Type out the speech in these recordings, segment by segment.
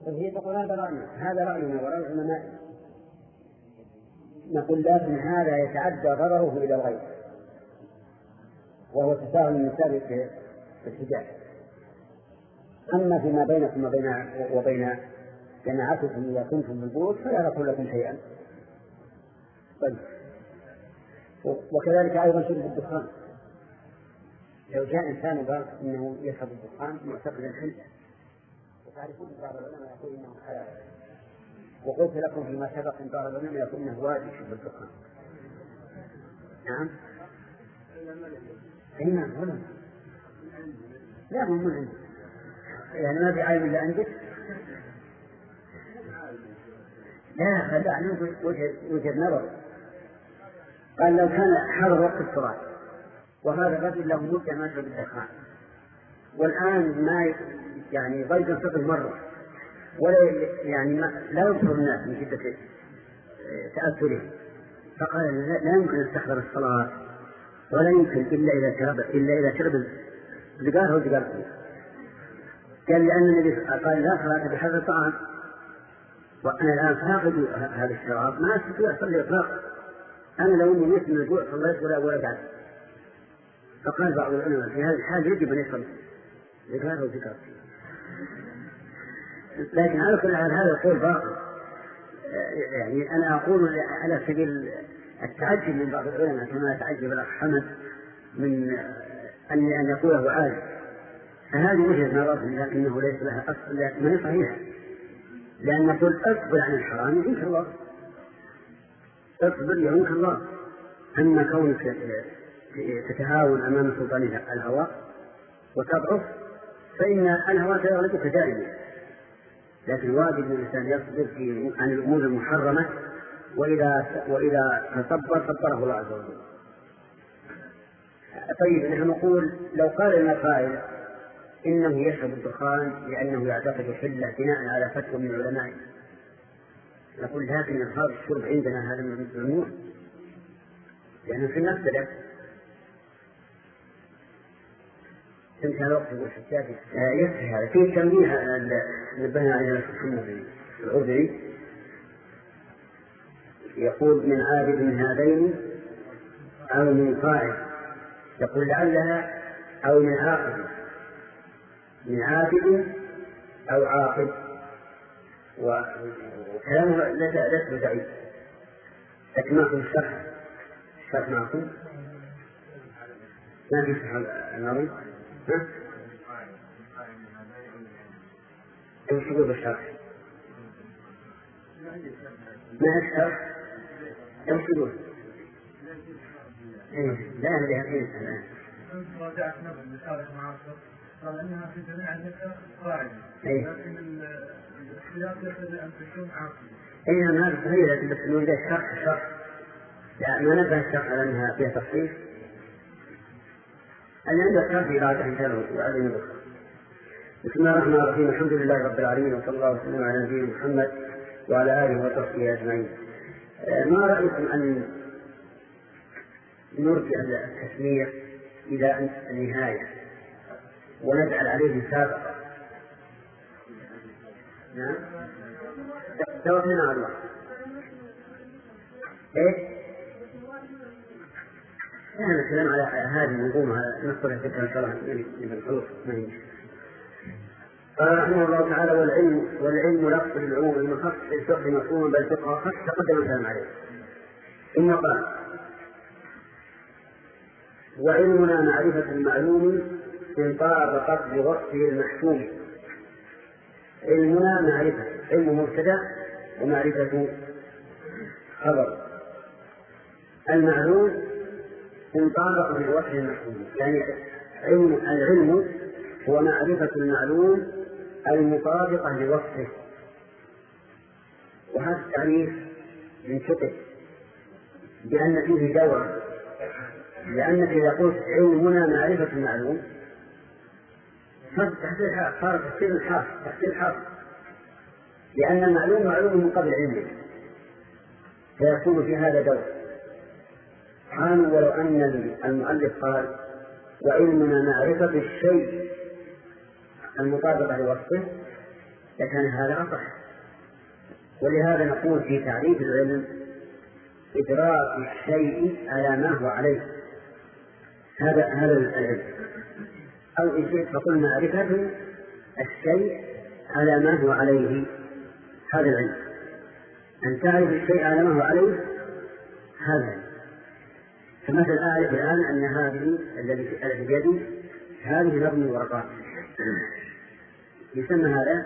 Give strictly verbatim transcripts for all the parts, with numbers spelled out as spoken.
وهي تقول هذا رأينا هذا رأينا ورأي العلماء، نقول لكن هذا يتعدى ضرره إلى الغير، وهو تساهل النساء في الحجاب. أما فيما بينكم وبين وبين جماعتكم إذا كنتم في البيوت فلا يقول لكم شيئا. طيب. وكذلك أيضا شرب الدخان، لو جاء إنسان وقال إنه يشرب الدخان معتقدا حلة، وتعرفون بعض العلماء يقول إنه حلال، وقلت لكم فيما سبق إن بعض العلماء يقول إنه واجب شرب الدخان. نعم. أي نعم ولا لا هم من عندك، يعني ما في عالم إلا عندك. لا خلع عنه وجد نظر. قال لو كان حضر وقت الصلاة وهذا الرجل له مدة ما يشرب الدخان، والآن ما يعني ضيق صدر مرة ولا يعني ما لا يبصر الناس من شدة تأثره، فقال لا يمكن أن تحضر الصلاة ولا يمكن إلا إذا شرب إلا إذا شرب سيجارة وسيجارتين. قال لأن النبي قال لا صلاة بحضر الطعام، وأنا الآن فاقد هذا الشراب ما أستطيع أصلي إطلاقا، أنا لو أني نسي من الجوع صليت ولا ولا بعد. فقال بعض العلماء في هذه الحال يجب أن يصلي سيجارة وسيجارتين. لكن على كل حال هذا القول باطل. يعني أنا أقول على سبيل التعجب من بعض العلماء كما يتعجب الأخ حمد من أن أن يقوله عالم، فهذه وجهة نظر لكنه ليس لها أصل ما صحيح، لأن نقول اصبر عن الحرام يعينك الله، اصبر يعينك الله. أما كونك تتهاون أمام سلطان الهوى وتضعف فإن الهوى سيغلبك دائما، لكن واجب الإنسان يصبر في عن الأمور المحرمة، وإذا وإذا تصبر صبره الله عز وجل. طيب نحن نقول لو قال لنا قائل إنه يشرب الدخان لأنه يعتقد حلة بناء على فتوى من العلماء، نقول لكن هذا الشرب عندنا هذا ممنوع لأنه في المسألة انتهى الوقت والحجاج. يكفي هذا. في تنبيه نبهنا عليه محمد العذري يقول من عابد من هذين أو من قاعد، يقول لعلها أو من عاقب، من عابد أو عاقب، وكلامه ليس بعيد. لكن معكم الشرح الشرح معكم ما في شرح النظري. ها؟ ايش يقول بالشرح؟ ما الشرح؟ ايش يقول؟ لا هذه حقيقة الآن. راجعت نظر لشارح معاصر قال أنها في جميع النساء قاعدة، لكن الاختلاف يقتضي أن تكون عاقلة. أي نعم هذا صحيح، لكن بس نريد الشرح الشرح يعني ما نبه الشرح على أنها فيها تفصيل. أنا عندك كان في راجع إن شاء الله وعلى نبه. بسم الله الرحمن الرحيم، الحمد لله رب العالمين، وصلى الله وسلم على نبينا محمد وعلى آله وصحبه أجمعين. ما رأيكم أن نرجع التسمية إلى النهاية ونجعل عليه مسابقة؟ نعم توكلنا على الله. إيه؟ لا نتكلم على هذه المنظومة نذكرها فكرة إن شاء الله من الحروف ما هي. قال رحمه الله تعالى والعلم والعلم لفظ العلوم المخصص الفقه مفهوم بل فقه خاص تقدم الكلام عليه. ثم قال وعلمنا معرفة المعلوم إن طابقت بوصفه المحكوم. علمنا معرفة، علم مبتدأ ومعرفة خبر. المعلوم إن طابق بوصفه المحكوم، يعني علم العلم هو معرفة المعلوم المطابقة لوصفه. وهذا التعريف ينشطح بأن فيه دورة، لأنك إذا قلت علمنا معرفة المعلوم صار تفسير الحاصل تفسير الحاصل، لأن المعلوم معلوم من قبل علمه، فيكون في هذا دور. قالوا ولو أن المؤلف قال وعلمنا معرفة الشيء المطابقة لوصفه لكان هذا أصح. ولهذا نقول في تعريف العلم إدراك الشيء على ما هو عليه، هذا هذا العلم. أو إن شئت فقل معرفة الشيء على ما هو عليه، هذا العلم. أن تعرف الشيء على ما هو عليه هذا. فمثل أعرف الآن أن هذه الذي في بيدي هذه نظم ورقات، يسمى هذا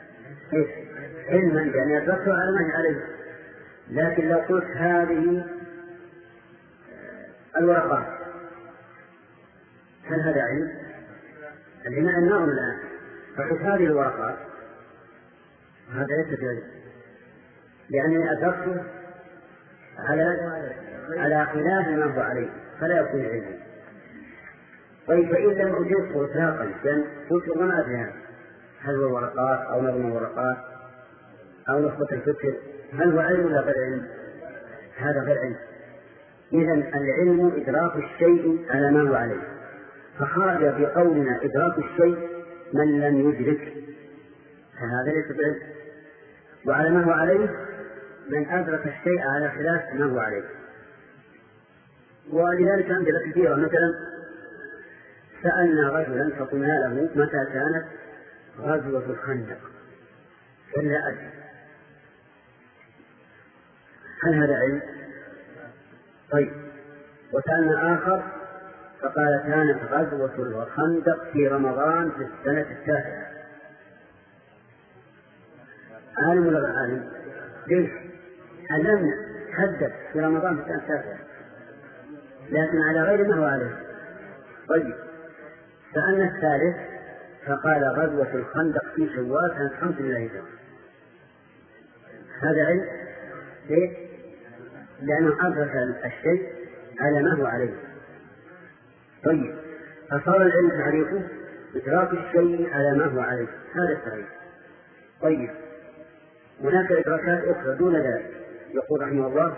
علما لأن أدركته على ما هي عليه. لكن لو قلت هذه الورقات هل هذا علم؟ البناء النظم الآن، فقلت هذه الورقات هذا ليس بعلم، لأنني أدركته على على خلاف ما هو عليه، فلا يكون علما. طيب فإن لم أجزه إطلاقا لأن قلت ما أدري هل هو ورقات أو نظم الورقات أو نخبة الفكر، هل هو علم ولا غير علم؟ هذا غير علم. إذن العلم إدراك الشيء على ما هو عليه، فخرج بقولنا إدراك الشيء من لم يدرك، فهذا ليس بعلم. وعلى ما هو عليه من أدرك الشيء على خلاف ما هو عليه. ولذلك أمثلة كثيرة، مثلا سألنا رجلا فقلنا له متى كانت غزوة الخندق؟ فلا أدري. هل هذا علم؟ طيب. وسألنا آخر فقال كانت غزوة الخندق في رمضان في السنة التاسعة. عالم ولا غير عالم؟ ليش؟ علمنا حدث في رمضان في السنة التاسعة لكن على غير ما هو عليه. طيب. سألنا الثالث فقال غزوة الخندق في شوال سنة خمس من الهجرة. هذا علم؟ ليش؟ لأنه أدرك الشيء على ما هو عليه. طيب. فصار العلم تعريفه إدراك الشيء على ما هو عليه، هذا التعريف. طيب. هناك إدراكات أخرى دون ذلك. يقول رحمه الله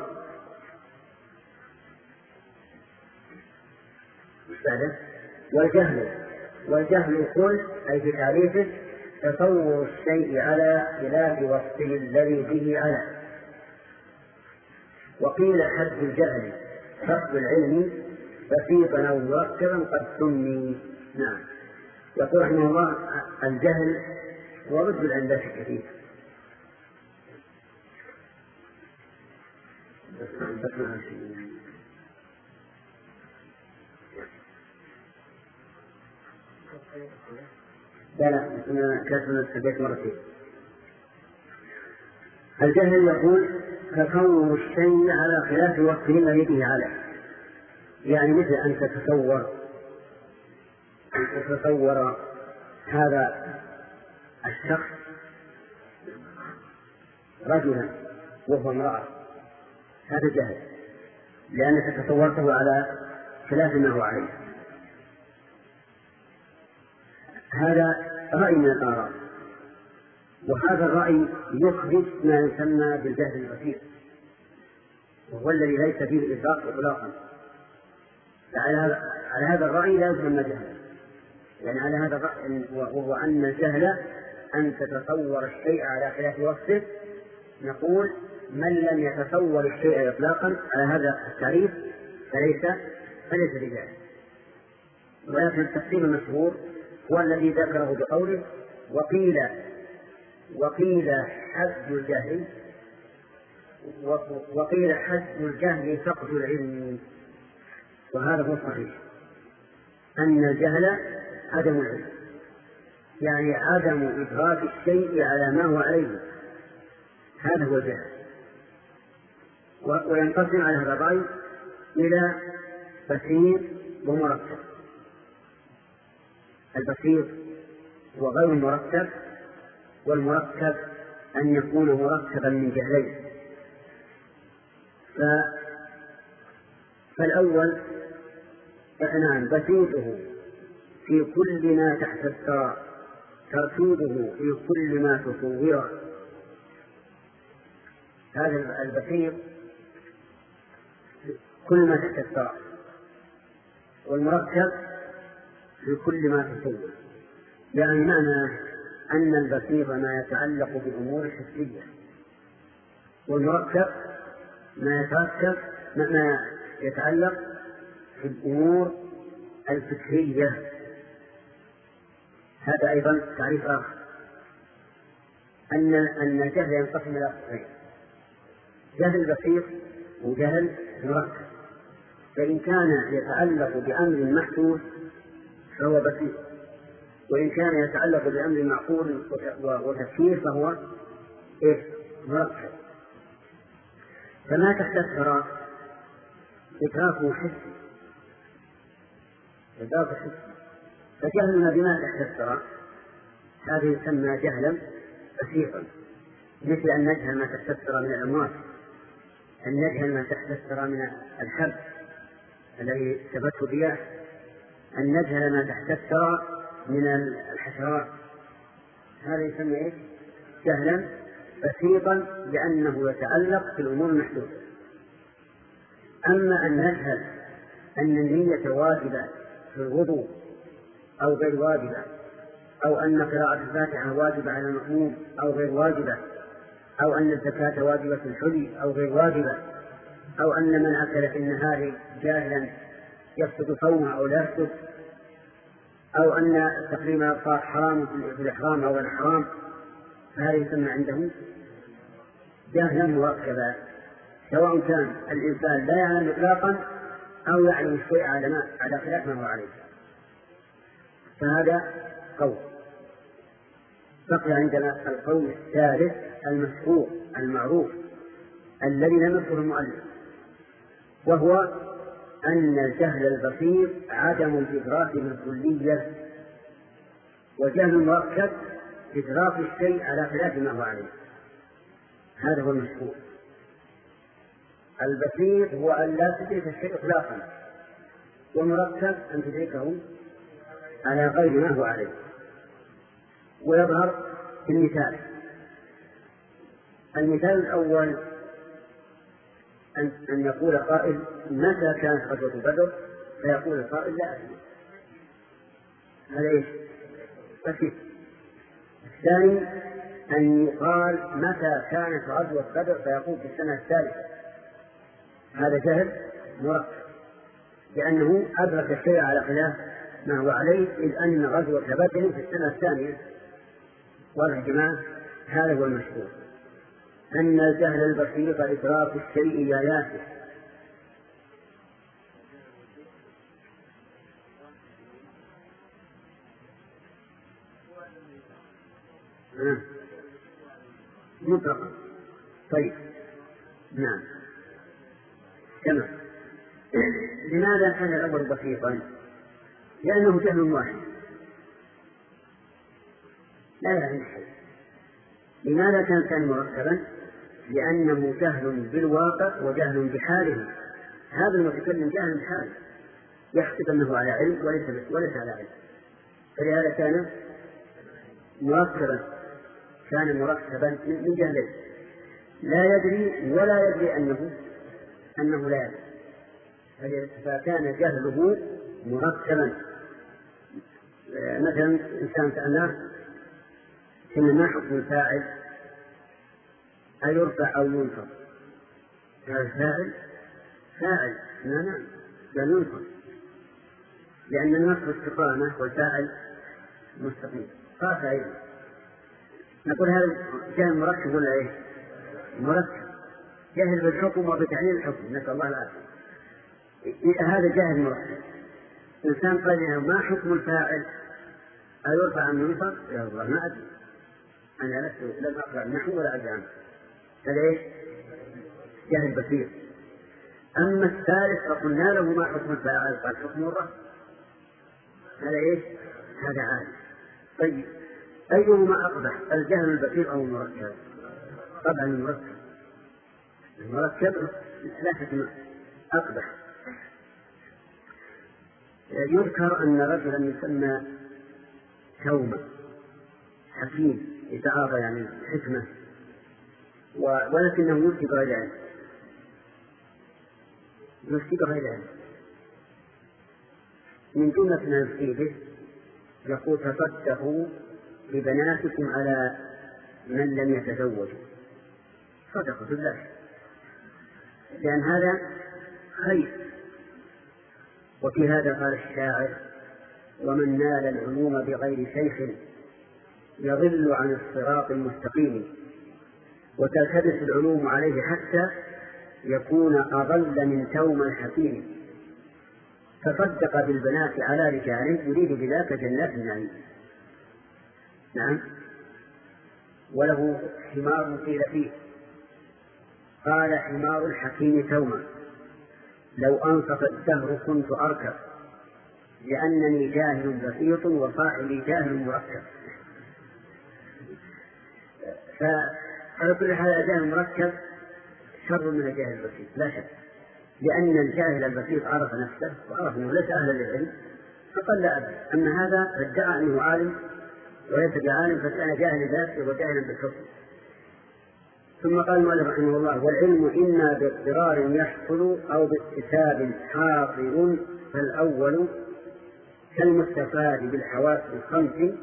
بعده والجهل. والجهل كل أي في تعريفه تصور الشيء على خلاف وصفه الذي به على. وقيل حد الجهل فقد العلم بسيطا أو مركبا قد سمي. نعم. يقول رحمه الله الجهل هو ضد العلم لا شك فيه. لا لا أنا كاتب البيت مرتين. الجهل يقول تصور الشيء على خلاف وصفه الذي به على، يعني مثل أن تتصور أن تتصور هذا الشخص رجلا وهو امرأة، هذا جهل لأنك تصورته على خلاف ما هو عليه. هذا رأي من الآراء، وهذا الرأي يخرج ما يسمى بالجهل البسيط، وهو الذي ليس فيه الإدراك إطلاقا. على هذا الرأي لا يسمى جهلا، يعني على هذا الرأي وهو أن الجهل أن تتصور الشيء على خلاف وصفه، نقول من لم يتصور الشيء إطلاقا على هذا التعريف فليس فليس بجاهل. ولكن التقسيم المشهور هو الذي ذكره بقوله وقيل وقيل حد الجهل وقيل حد الجهل فقد العلم. وهذا هو الصحيح، أن الجهل عدم العلم، يعني عدم إدراك الشيء على ما هو عليه، هذا هو الجهل. وينقسم على هذا الرأي إلى بسيط ومركب. البسيط وغير المركب، والمركب أن يكون مركبا من جهلين. ف... فالأول اثنان بسيطه في كل ما تحت الثرى، ترتيبه في كل ما تصوره. هذا البسيط كل ما تحت الثرى، والمركب في كل ما تصور. يعني معنى أن البسيط ما يتعلق بالأمور الحسية، والمركب ما يتركب ما يتعلق في الأمور الفكرية. هذا أيضا تعريف آخر، أن أن الجهل ينقسم إلى قسمين: جهل بسيط وجهل مركب. فإن كان يتعلق بأمر محدود فهو بسيط، وإن كان يتعلق بأمر معقول وتفكير فهو إيه؟ مركب. فما تحت الثرى إدراكه حسي، إدراكه حسي. فجهلنا بما تحت الثرى هذا يسمى جهلا بسيطا، مثل أن نجهل ما تحت الثرى من الأموات، أن نجهل ما تحت الثرى من الحب الذي ثبته الرياح، أن نجهل ما تحت الثرى من الحشرات. هذا يسمى إيه؟ جهلا بسيطا، لأنه يتعلق في الأمور المحدودة. أما أن نجهل أن النية واجبة في الوضوء أو غير واجبة، أو أن قراءة الفاتحة واجبة على المأموم أو غير واجبة، أو أن الزكاة واجبة في الحلي أو غير واجبة، أو أن من أكل في النهار جاهلا يفسد صومه أو لا يفسد، أو أن تقريم الأبصار حرام في الإحرام أو الحرام، فهذا يسمى عنده جهلا مركبا، سواء كان الإنسان لا يعلم إطلاقا أو يعلم الشيء على على خلاف ما هو عليه. فهذا قول. بقي عندنا القول الثالث المشهور المعروف الذي لم يذكره المؤلف، وهو أن الجهل البسيط عدم الإدراك بالكلية، وجهل المركب إدراك الشيء على خلاف ما هو عليه. هذا هو المشهور. البسيط هو أن لا تدرك الشيء إطلاقا، والمركب أن تدركه على غير ما هو عليه. ويظهر في المثال. المثال الأول أن, أن يقول قائل: متى كانت غزوة بدر؟ فيقول القائل: لا أدري. هذا إيش؟ بسيط. الثاني أن يقال: متى كانت غزوة بدر؟ فيقول: في السنة الثالثة. هذا جهل مركب، لأنه أدرك الشيء على خلاف ما هو عليه، إذ أن غزوة بدر في السنة الثانية. واضح يا جماعة؟ هذا هو المشهور، أن الجهل البسيط إدراك الشيء بآياته. آه. مطلقا. طيب، نعم. تمام. لماذا كان الأول بسيطا؟ لأنه جهل واحد لا يعني شيء. لماذا كان كان مركبا؟ لأنه جهل بالواقع وجهل بحاله. هذا المتكلم جهل بحاله، يحسب أنه على علم وليس وليس على علم، فلهذا كان مركبا كان مركبا من جهله، لا يدري ولا يدري أنه أنه لا يدري، فكان جهله مركبا. مثلا إنسان سألناه: إن ما حكم الفاعل؟ أيرفع أو ينصب؟ قال: الفاعل فاعل. لا نعم، لا ينصب، لأن النصب استقامة والفاعل مستقيم. قال: فاعل. نقول هذا جهل مركب ولا إيه؟ مركب، جهل بالحكم وبتعليل الحكم، نسأل الله العافية. هذا جهل مركب. إنسان قال: ما حكم الفاعل؟ أيرفع أم ينصب؟ يا الله ما أدري، أنا لست لم أقرأ النحو ولا أدري عنه. هذا إيش؟ جهل بسيط. أما الثالث فقلنا له: ما حكم الفاعل؟ قال: حكم الرفع. هذا إيش؟ هذا عالم. طيب، أيهما أقبح، الجهل البسيط أو المركب؟ طبعا المركب. المركب لا شك أقبح. يذكر أن رجلا يسمى تومة حكيم يتعاطى يعني حكمة، ولكنه يفتي بغير علم، يفتي بغير علم. من جملة ما يفتي به يقول: تصدقوا ببناتكم على من لم يتزوج صدقة الله، لأن هذا خير. وفي هذا قال الشاعر: ومن نال العلوم بغير شيخ يضل عن الصراط المستقيم، وتلتبس العلوم عليه حتى يكون أضل من توم الحكيم، تصدق بالبنات على رجال يريد بذاك جنات النعيم. نعم. وله حمار قيل فيه، قال: حمار الحكيم توما لو أنصف الدهر كنت أركب، لأنني جاهل بسيط وصاحبي جاهل مركب. فعلى كل حال الجاهل المركب شر من الجاهل البسيط لا شك، لأن الجاهل البسيط عرف نفسه وعرف أنه ليس أهلا للعلم فقل لا أبدا. أما هذا فادعى أنه عالم وليس بعالم، فكان جاهل ذاته وجاهلا بالحكم. ثم قال المؤلف رحمه الله: والعلم إما باضطرار يحصل أو باكتساب حاصل، فالأول كالمستفاد بالحواس الخمس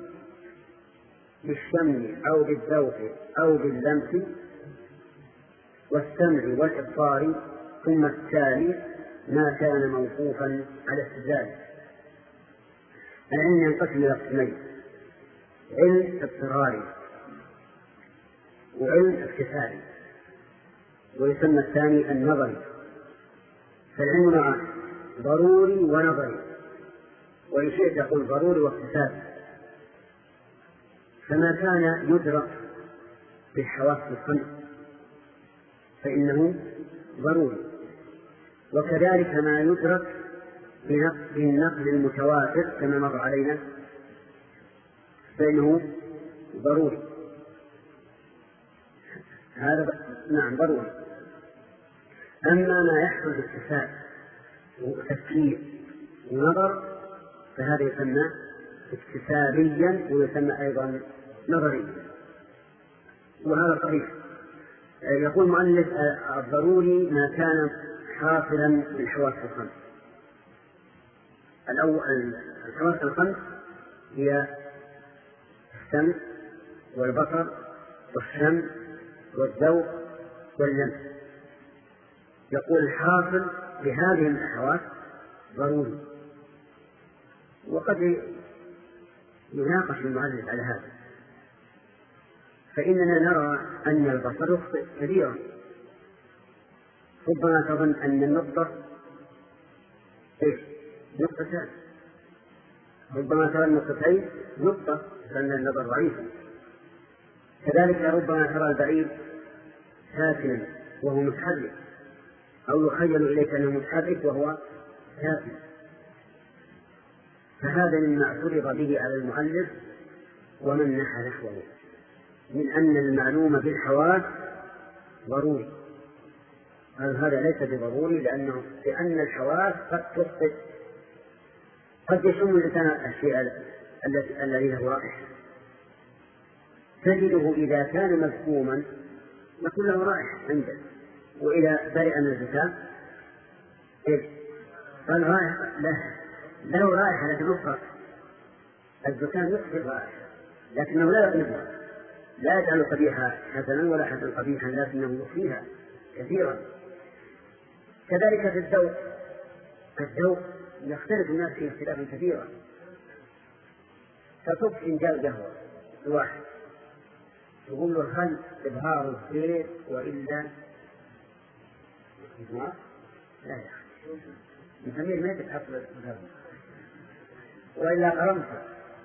بالشم أو بالذوق أو باللمس والسمع والإبصار، ثم التالي ما كان موقوفا على استدلال. العلم ينقسم إلى قسمين: علم اضطراري وعلم اكتسابي، ويسمى الثاني النظري. فالعلم نوعان: ضروري ونظري، وإن شئت تقول ضروري واكتسابي. فما كان يدرك بالحواس الخمس فإنه ضروري، وكذلك ما يدرك بالنقل المتواتر كما مر علينا فإنه ضروري. هذا نعم ضروري. أما ما يحصل باكتساب وتفكير ونظر فهذا يسمى اكتسابيا ويسمى أيضا نظريا، وهذا صحيح. يقول المؤلف: الضروري ما كان حاصلا بالحواس الخمس. الأول الحواس الخمس هي السمع والبصر والشم والذوق واللمس. يقول الحاصل بهذه الحواس ضروري، وقد يناقش المؤلف على هذا، فإننا نرى أن البصر يخطئ كثيرا. ربما تظن أن النقطة إيش؟ نقطتان، ربما ترى النقطتين نقطة لأن النظر ضعيف. كذلك ربما ترى البعيد ساكنا وهو متحرك، أو يخيل إليك أنه متحرك وهو ساكن. فهذا مما اعترض به على المؤلف ومن نحى نحوه، من أن المعلومة بالحواس ضروري. قال هذا ليس بضروري، لأنه لأن الحواس قد تخطئ، قد يشم الإنسان الشيء الذي له رائحة تجده إذا كان مفهوما يكون له رائحة عنده، وإذا برئ من الزكام قال رائحة له له رائحة لكن أخرى. الزكام يخفي الرائحة لكنه لا يقلبها، لا يجعل قبيحة حسنا ولا حسنا قبيحا، لكنه يخفيها كثيرا. كذلك في الذوق، الذوق يختلف الناس فيه اختلافا كثيرا. تصب فنجان قهوة الواحد تقول له هل إظهار الخير وإلا لا يا أخي نسميه ما تتحط وإلا قرمت.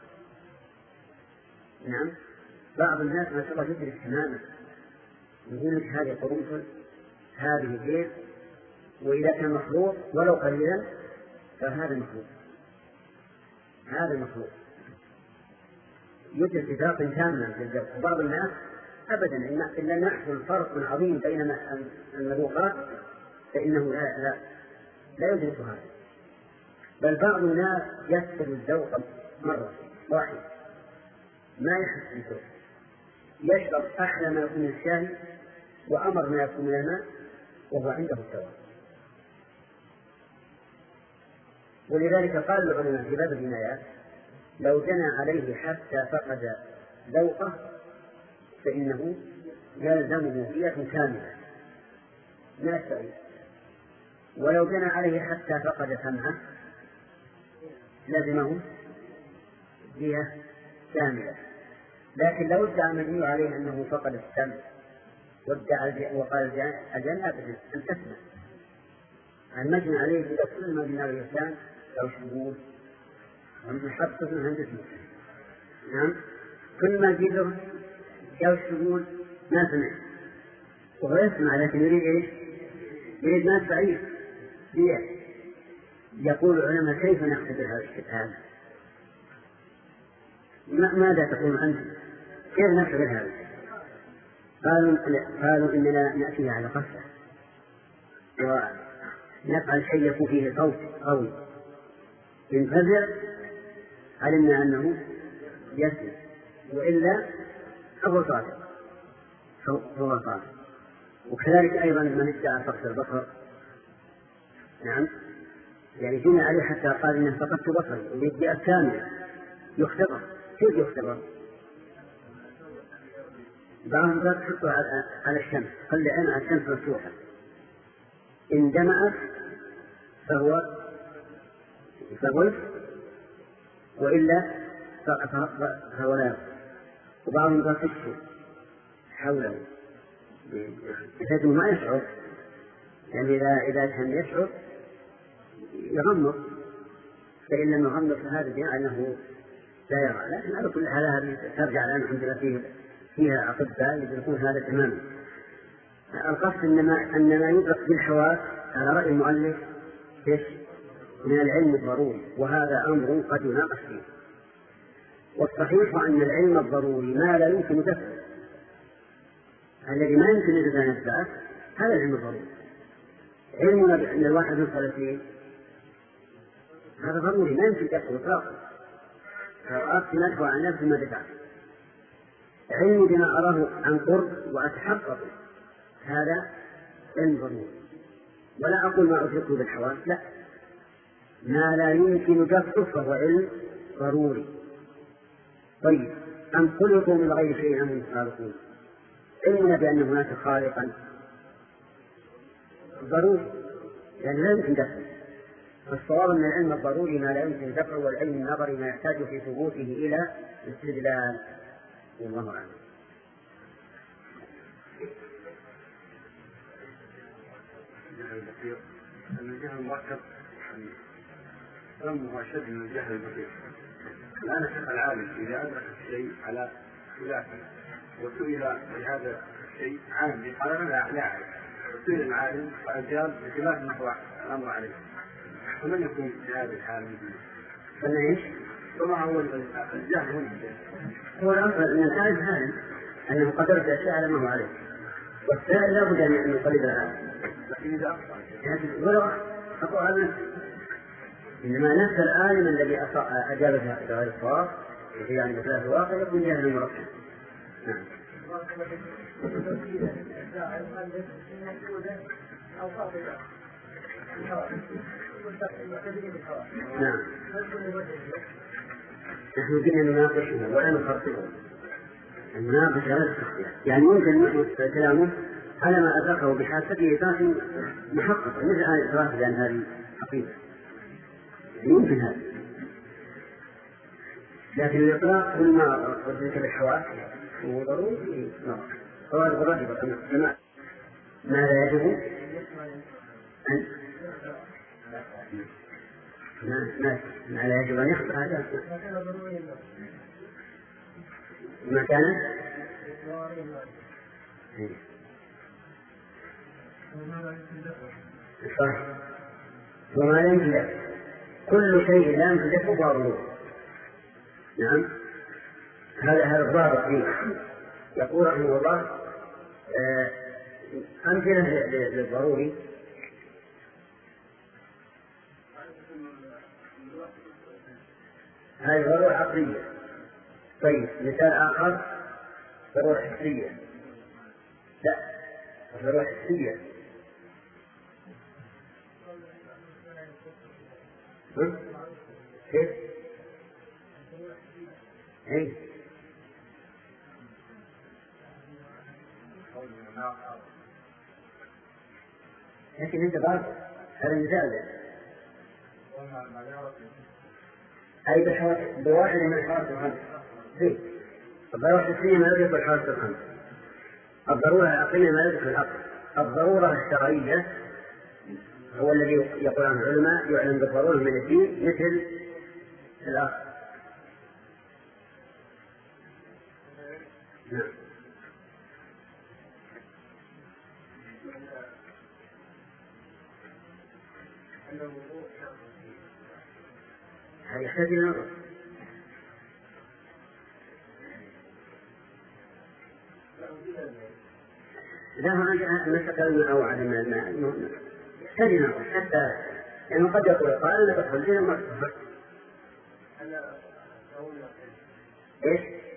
نعم بعض الناس ما شاء الله يدرك تماما، يقول لك هذه قرنفل هذه زيت، وإذا كان مخلوط ولو قليلا فهذا مخلوط هذا مخلوط يوجد اتفاق تاما في الذوق. بعض الناس أبدا إلا أن يحصل فرق عظيم بين المذوقات فإنه لا لا لا يدرك هذا، بل بعض الناس يكسر الذوق مرة واحدة ما يحس بالذوق، يشرب أحلى ما يكون من الشاي وأمر ما يكون من الماء وهو عنده السواء. ولذلك قال العلماء في باب الجنايات: لو جنى عليه حتى فقد ذوقه فإنه يلزمه دية كاملة لا شيء، ولو جنى عليه حتى فقد سمعه لزمه دية كاملة. لكن لو ادعى مجني عليه أنه فقد السمع وادعى وقال الجنى أبدا أن تسمع، المجني عليه إذا كل ما جنى عليه الإنسان أو شهود ومحطة من هندسة، نعم كل ما جيله أو شهود ما سمع وهو يسمع لكن يريد إيش؟ يريد ناس بعيد دية. يقول العلماء كيف نختبر هذا الشيء؟ ماذا تقول أنت؟ كيف نختبر هذا؟ قالوا قالوا إننا نأتيها على قصة ونفعل شيء يكون فيه صوت قوي ينفزع علمنا أنه يسمع، وإلا فهو صادق فهو صادق. وكذلك أيضا من ادعى فقد البصر، نعم يعني جينا عليه حتى قال إنه فقدت بصري ويدعي كامل يختبر. كيف يختبر؟ بعضهم قد تحطه على الشمس، خلي عين على الشمس مفتوحة، إن دمعت فهو فغلف وإلا فهو لا. وبعضهم قد تشفر حوله بحيث ما يشعر، يعني إذا إذا كان يشعر يغمض، فإن لم يغمض فهذا دليل أنه لا يرى. لكن على كل حال هذه ترجع لأن عندنا فيه فيها أطباء يدركون هذا تماما. القصد إنما أنما يدرك بالحواس على رأي المؤلف إيش؟ من العلم الضروري، وهذا أمر قد يناقش فيه. والصحيح أن العلم الضروري ما لا يمكن دفعه، الذي ما يمكن أن يدفعه هذا العلم الضروري. علمنا بأن الواحد من ثلاثين هذا ضروري ما يمكن دفعه إطلاقا، فأردت أن أدفع عن نفسي ما دفعه. علمي بما أراه عن قرب وأتحقق هذا علم ضروري، ولا أقول ما أدركه بالحواس، لا، ما لا يمكن دفعه فهو علم ضروري. طيب أم خلقوا من غير شيء أم هم خالقون؟ علمنا بأن هناك خالقا ضروري يعني لا يمكن دفعه، فالصواب أن العلم الضروري ما لا يمكن دفعه، والعلم النظري ما يحتاج في ثبوته إلى استدلال. والله أعلم. الجهل المركب ذنبه أشد من الجهل البسيط. الآن الشيخ العالم إذا أدرك الشيء على خلافه وسئل بهذا الشيء عام قال أنا لا أعرف، وسئل العالم فأجاب بخلاف ما هو الأمر عليه، فمن يكون في هذه الحالة مثله؟ فليش؟ طبعا هو الجهل هنا هو الأفضل أن العالم عالم أنه قدر الأشياء على ما هو عليه، والسائل لا بد أن يقلد العالم. لكن إذا أخطأ ولو أخطأ على نفسه، إنما نفس العالم الذي أجابها بغير الصواب يعني بخلاف الواقع يكون جهل مركب. نعم. نعم. نحن قلنا نناقشه ولا نخرطه، المناقشة لا تخطئ، يعني يمكن كلامه على ما أدركه بحاسته إطلاق محقق مثل هذه الإطلاق، لأن هذه حقيقة يمكن هذا، لكن الإطلاق كل ما أدرك بالحواس هو ضروري صواب الرجل كما ما لا يجب أن ما ما لا يجب أن يخطأ هذا ما كان صح وما لا يمكن كل شيء لا يمكن دفعه ضروري. نعم هذا هذا الضابط فيه. يقول رحمه الله أمثلة للضروري هذه ضرورة عقلية. طيب مثال آخر ضرورة حسية، لا ضرورة حسية كيف؟ اي لكن أنت ضرب هذا مثال أي بواحد من الحوادث الخمس. الضرورة الحسية ما يدرك الحوادث الخمس، الضرورة العقلية ما يدرك العقل. الضرورة الشرعية هو الذي يقول عنه العلماء يعلم بالضرورة من الدين مثل الآخر. نعم. هذا يحتاج إلى نظر. لا هو عندنا مسألة أو عدم الماء يحتاج إلى نظر حتى يعني قد يقول قال أنا بدخل لنا ما تدخل. إيش؟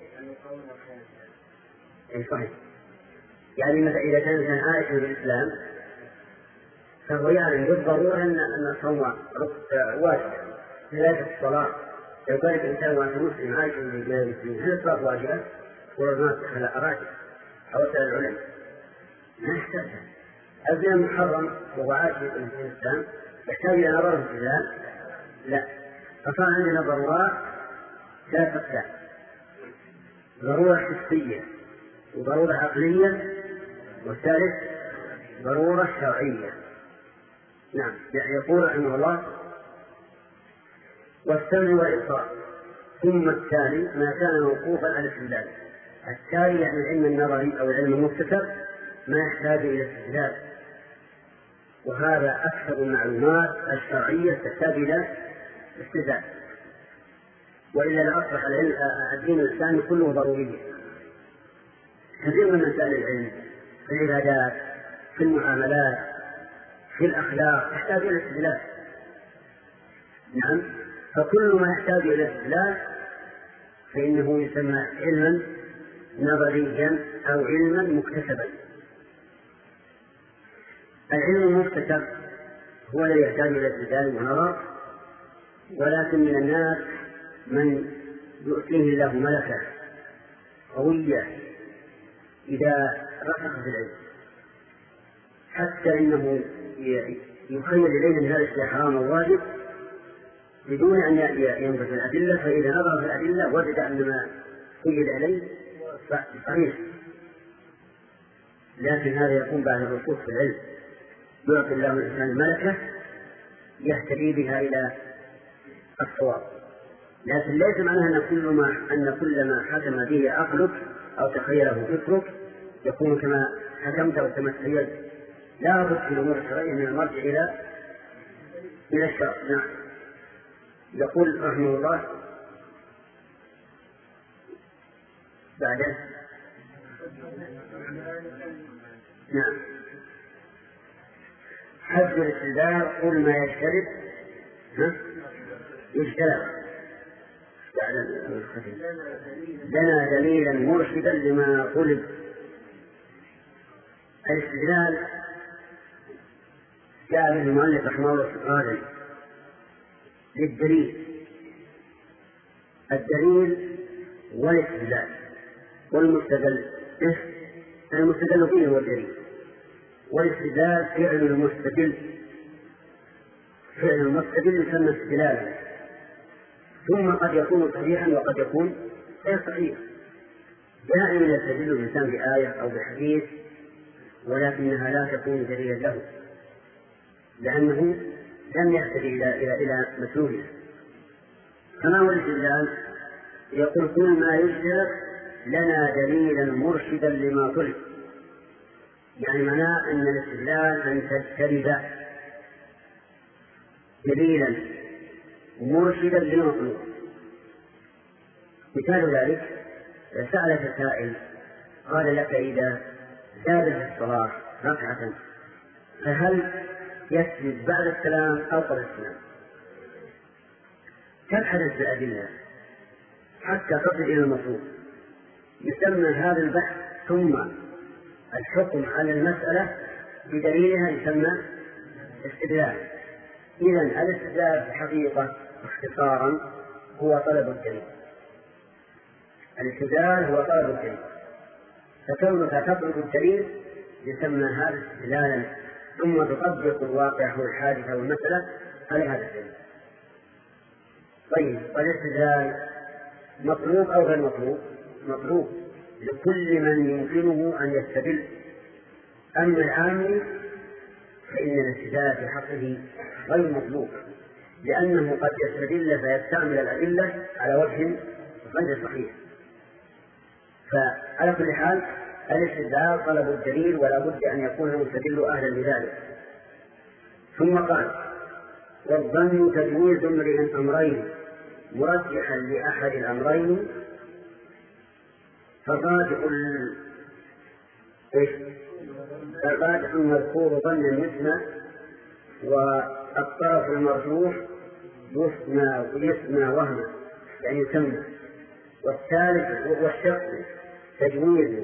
إيه صحيح. يعني مثلا إذا كان الإنسان عايش في الإسلام فهو يعلم بالضرورة أن أن الصوم واجب ثلاثة الصلاة. لو كان الإنسان واحد مسلم عايش في المسلمين هل الصلاة واجبة؟ والناس خلاء راجع أو سأل العلماء ما يحتاج. الزنا محرم وهو عايش في الإسلام يحتاج إلى نظر الإسلام؟ لا. فصار عندنا ضرورات ثلاث أقسام: ضرورة حسية وضرورة عقلية والثالث ضرورة شرعية. نعم. يقول رحمه الله: والثاني والإقرار ثم التالي ما كان موقوفا على الاستدلال. التالي يعني العلم النظري أو العلم المكتسب ما يحتاج إلى استدلال، وهذا أكثر المعلومات الشرعية تحتاج إلى استدلال، وإلا لأصبح الدين الإسلامي كله ضروري. كثير من مسائل العلم في العبادات في المعاملات في الأخلاق يحتاج إلى استدلال. نعم. فكل ما يحتاج إلى استدلال فإنه يسمى علما نظريا أو علما مكتسبا. العلم المكتسب هو الذي يحتاج إلى استدلال ونظر، ولكن من الناس من يؤتيه الله ملكة قوية إذا رسخ في العلم حتى إنه يخيل إليه من هذا الشيء حرام وواجب بدون أن ينظر في الأدلة، فإذا نظر في الأدلة وجد أن ما خيل إليه صحيح. لكن هذا يكون بعد الرسوخ في العلم، يعطي الله الإنسان ملكة يهتدي بها إلى الصواب. لكن ليس معناه أن كل ما أن كل ما حكم به عقلك أو تخيله فكرك يكون كما حكمت أو كما تخيلت. لا بد في الأمور الشرعية من المرجع إلى إلى الشرع. نعم. يقول رحمه الله بعده: نعم. حد الاستدلال قل ما يجتلب يجتلب لنا دليلا مرشدا لما قلب. الاستدلال جاء به المؤلف رحمه الله استقرادا للدليل. الدليل والاستدلال والمستدل به المستدل به هو الدليل، والاستدلال فعل المستدل. فعل المستدل يسمى استدلالا، ثم قد يكون صحيحا وقد يكون غير صحيح. دائما يستدل الإنسان بآية أو بحديث ولكنها لا تكون دليلا له لأنه لم يهتدي إلى إلى إلى مسؤوله. كما هو الاستدلال يقول كل ما يجتلب لنا دليلا مرشدا لما طلب، يعني معناه أن الاستدلال أن تجتلب دليلا مرشدا لما طلب. مثال ذلك سألك سائل قال لك إذا زادت الصلاة ركعة فهل يسجد بعد السلام أو قبل السلام؟ تبحث بالأدلة حتى تصل إلى المطلوب. يسمى هذا البحث ثم الحكم على المسألة بدليلها يسمى استدلال. إذن الاستدلال في الحقيقة اختصارا هو طلب الدليل. الاستدلال هو طلب الدليل. فكونك تطلب الدليل يسمى هذا استدلالا، ثم تطبق الواقع أو الحادثة أو المسألة على هذا الدليل. طيب، والاستدلال مطلوب أو غير مطلوب؟ مطلوب لكل من يمكنه أن يستدل. أما العامي فإن الاستدلال في حقه غير مطلوب، لأنه قد يستدل فيستعمل الأدلة على وجه غير صحيح. فعلى كل حال الاستدلال طلب الدليل، ولا بد أن يكون المستدل أهلا لذلك. ثم قال: والظن تجويز امرئ أمرين مرجحا لأحد الأمرين، فالراجح فالراجح المذكور ظنا يسمى، والطرف المرجوح يسمى ويسمى وهما يعني يسمى. والثالث والشك تجويز،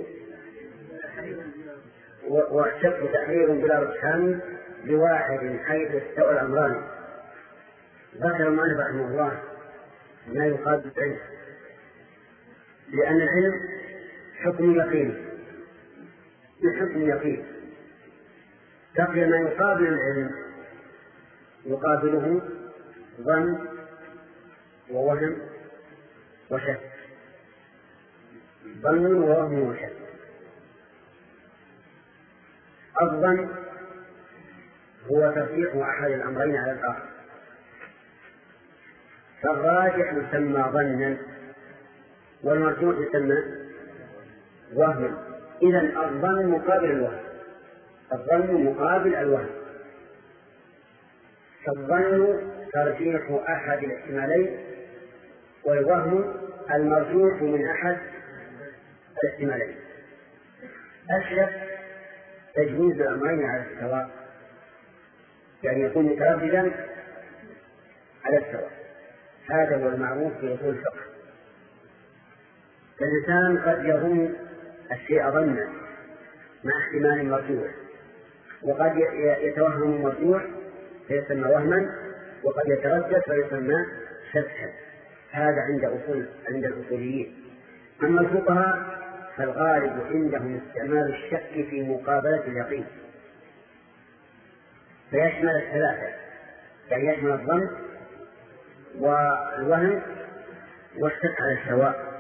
والشك تحرير بلا رجحان لواحد حيث استوى الأمران. ذكر المؤلف رحمه الله ما يقابل العلم، لأن العلم حكم يقين بحكم يقين. بقي ما يقابل العلم يقابله ظن ووهم وشك، ظن ووهم وشك. الظن هو ترجيح أحد الأمرين على الآخر، فالراجح يسمى ظنا والمرجوح يسمى وهما. إذن الظن مقابل الوهم، الظن مقابل الوهم. فالظن ترجيح أحد الاحتمالين، والوهم المرجوح من أحد الاحتمالين. الشك تجويز الأمرين على السواء، يعني يكون مترددا على السواء. هذا هو المعروف في أصول الفقه. الإنسان قد يظن الشيء ظنا مع احتمال مرجوح، وقد يتوهم المرجوح فيسمى وهما، وقد يتردد فيسمى شكا. هذا عند أصول عند الأصوليين. أما الفقهاء فالغالب عندهم استعمال الشك في مقابلة اليقين، فيشمل الثلاثة، يعني يشمل الظن والوهم والشك على السواء.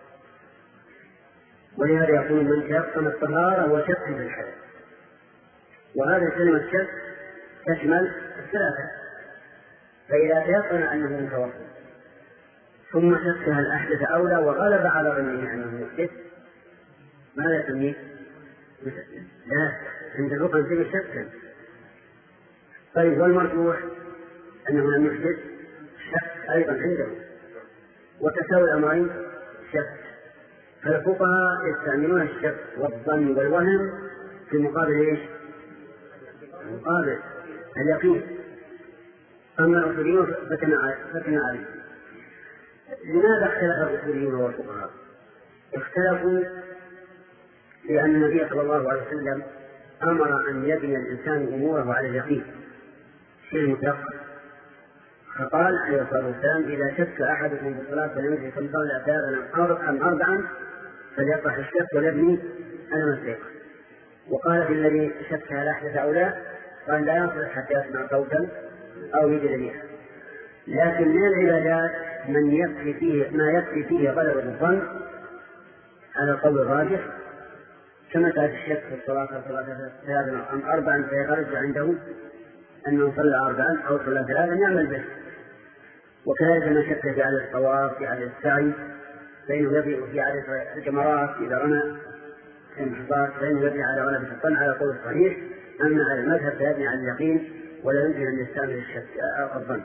ولهذا يقول: من تيقن الطهارة هو شك في الحدث. وهذه كلمة شك تشمل الثلاثة. فإذا تيقن أنه متوهم ثم شك هل أحدث أولى وغلب على ظنه أنه محدث، ماذا يسميه؟ لا، عند الفقهاء يسميه شكا. طيب، والمرجوح أنه لم يحدث، شك أيضا عنده. وتساوي الأمرين شك. فالفقهاء يستعملون الشك والظن والوهم في مقابل ايش؟ مقابل اليقين. أما الأصوليون فتنا عليه. لماذا اختلف الأصوليون والفقهاء؟ اختلفوا لأن النبي صلى الله عليه وسلم أمر أن يبني الإنسان أموره على اليقين، شيء متيقن. فقال عليه الصلاة والسلام: إذا شك أحدكم في الصلاة فلم يدرك كم صلى ثلاثا أم أربعا فليطرح الشك وليبني على ما استيقن. وقال في الذي شك هل أحدث أو لا، قال: لا يصلح حتى يسمع صوتا أو يجد ريحا. لكن من العبادات من يكفي فيه ما يكفي فيه غلبة الظن على القول الراجح، كما كانت الشك في الصلاة صلاة ثلاثا أم أربعا فيخرج عنده أنه صلى أربعا أو صلى ثلاثا يعمل به. وكذلك من شك في عدد الطواف، في عدد السعي، فإنه يبني في عدد الجمرات إذا رمى في المحيطات، فإنه يبني على غلبة الظن على القول الصحيح. أما على المذهب فيبني على اليقين، ولا يمكن أن يستعمل الشك الظن.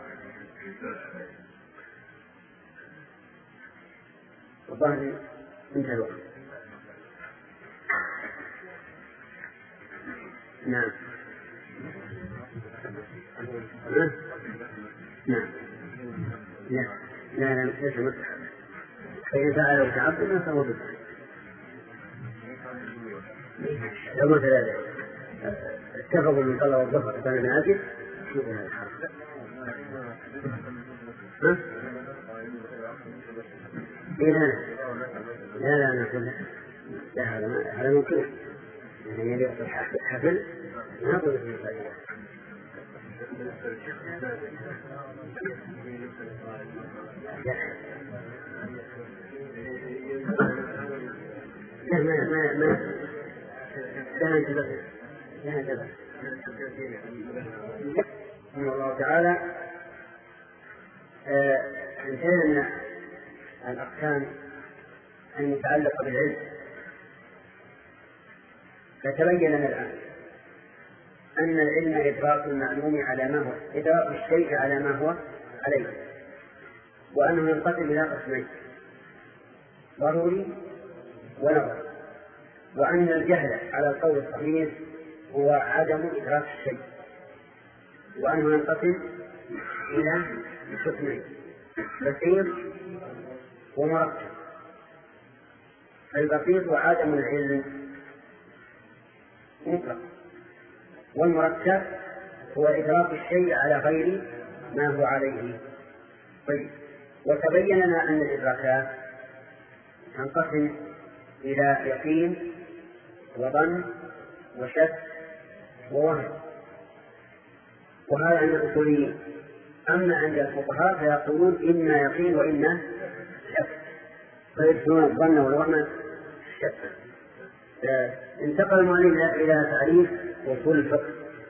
والظاهر انتهى الوقت. نعم نعم لا لا لا ليس مستحب. فإن فعله تعبد فهو بدعة. لو مثلا اتفقوا من صلى الظهر كان ناجس شوف هذا الحرف. ها؟ إيه لا لا لا لا لا هذا هذا ممكن يعني يحصل حفل ما أقول في الفائدة. لا ما ما ما لا انتبه لا انتبه رحمه الله تعالى. انتهى من الأقسام المتعلقة بالعلم، فتبين لنا الآن أن العلم إدراك المعلوم على ما هو إدراك الشيء على ما هو عليه، وأنه ينقسم إلى قسمين: ضروري ونظري، وأن الجهل على القول الصحيح هو عدم إدراك الشيء، وأنه ينقسم إلى قسمين: بسيط ومركب. البسيط وعدم العلم مطلق، والمركب هو إدراك الشيء على غير ما هو عليه. طيب، وتبين لنا أن الإدراكات تنقسم إلى يقين وظن وشك ووهم، وهذا عند الأصوليين. أما عند الفقهاء فيقولون إما يقين وإما شك، فيدخلون الظن والوهم الشك. انتقل المؤلف إلى تعريف أصول الفقه.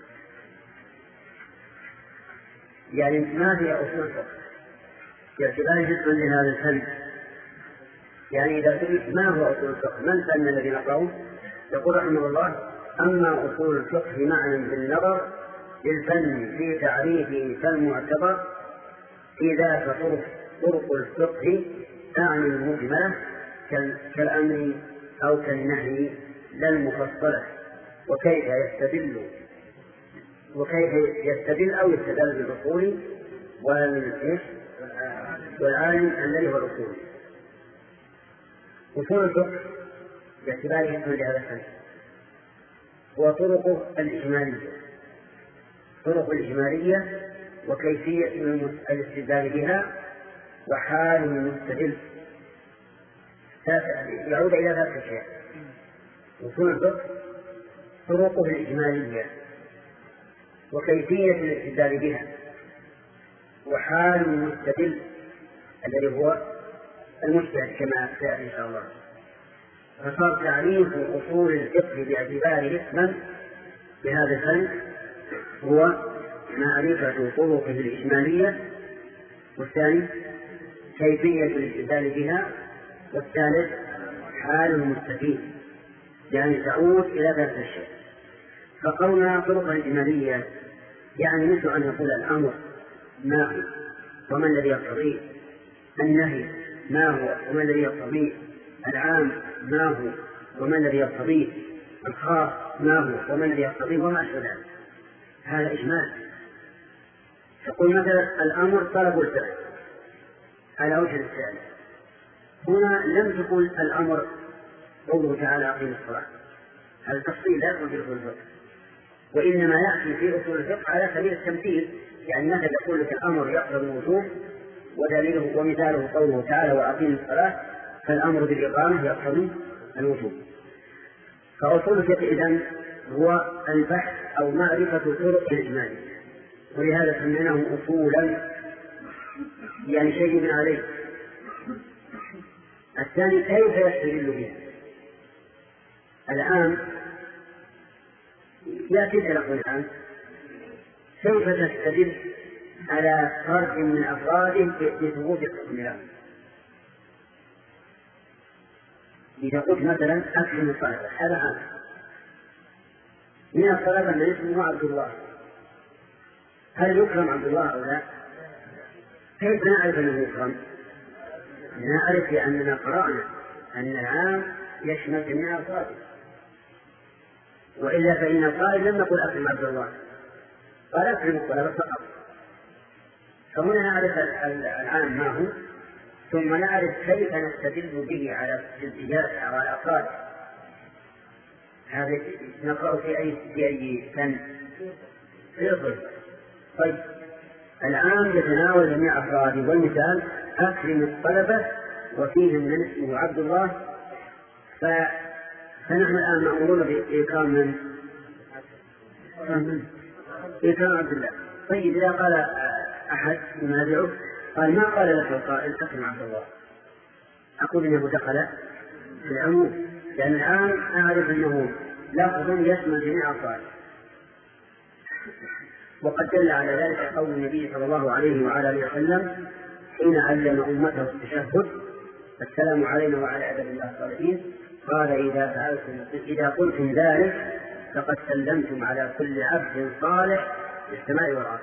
يعني ما هي أصول الفقه باعتبار جزء لهذا الفن؟ يعني إذا سئلت ما هو أصول الفقه، ما الفن الذي نقرأه؟ يقول رحمه الله: أما أصول الفقه معنى بالنظر للفن في تعريفه كالمعتبر في ذاك طرق طرق الفقه تعني المجملة كالأمر أو كالنهي لا المفصلة، وكيف يستدل وكيف يستدل أو يستدل بالأصول والعالم الذي هو الأصول. أصول الفقه باعتباره اسم لهذا الفن هو طرق الإجمالية طرق الإجمالية وكيفية الاستدلال بها وحال المستدل، يعود إلى ذات الشيء. أصول الفقه طرقه الإجمالية وكيفية الاستدلال بها وحال المستدل الذي هو المجتهد كما سيأتي إن شاء الله. فصار تعريف أصول الفقه باعتباره اسما بهذا الفن هو معرفة طرقه الإجمالية، والثاني كيفية الاستدلال بها، والثالث حال المستفيد، يعني تعود إلى ذات الشيء. فقولنا طرق الإجمالية يعني مثل أن يقول الأمر ما هو وما الذي يقتضيه، النهي ما هو وما الذي يقتضيه، العام ما هو وما الذي يقتضيه، الخاص ما هو وما الذي يقتضيه، وما أشبه ذلك. هذا إجمال. تقول مثلا الأمر طلب الفعل على وجه الفعل، هنا لم تقل الأمر قوله تعالى أقيم الصلاة، هذا التفصيل لا يكون في أصول الفقه، وإنما يأتي في أصول الفقه على سبيل التمثيل. يعني مثلا يقول لك الأمر يقتضي الوجوب ودليله ومثاله قوله تعالى وأقيم الصلاة، فالأمر بالإقامة يقتضي الوجوب. فأصول الفقه إذن هو البحث أو معرفة طرق الإجمال، ولهذا سميناه أصولا، يعني شيء من عليه. الثاني كيف يستدل بها. الآن يأتي لكم الآن كيف تستدل على فرد من أفراده بثبوت حكم الله. إذا قلت مثلا أكرم الطلبة، هذا عام من الطلبة من اسمه عبد الله، هل يكرم عبد الله أو لا؟ كيف نعرف أنه يكرم؟ نعرف لأننا قرأنا أن العام يشمل جميع أفراده، وإلا فإن القائل لم نقل أكرم عبد الله، قال أكرم الطلبة فقط. فهنا نعرف العام ما هو، ثم نعرف كيف نستدل به على الجزئيات أو على الأفراد. هذا نقرأ في أي في أي فن في الفقه. طيب، العام يتناول جميع أفراده، والمثال أكرم الطلبة وفيهم من اسمه عبد الله، فنحن الآن مأمورون بإكرام من؟ بإكرام عبد الله. طيب إذا قال أحد ينازعه قال ما قال لك القائل أكرم عبد الله، أقول إنه دخل في العموم، لأن الآن أعرف أنه لفظ يشمل جميع الصالح. وقد دل على ذلك قول النبي صلى الله عليه وعلى آله وسلم حين علم أمته التشهد: السلام علينا وعلى عباد الله الصالحين، قال: إذا فعلتم إذا قلتم ذلك فقد سلمتم على كل عبد صالح في السماء والأرض.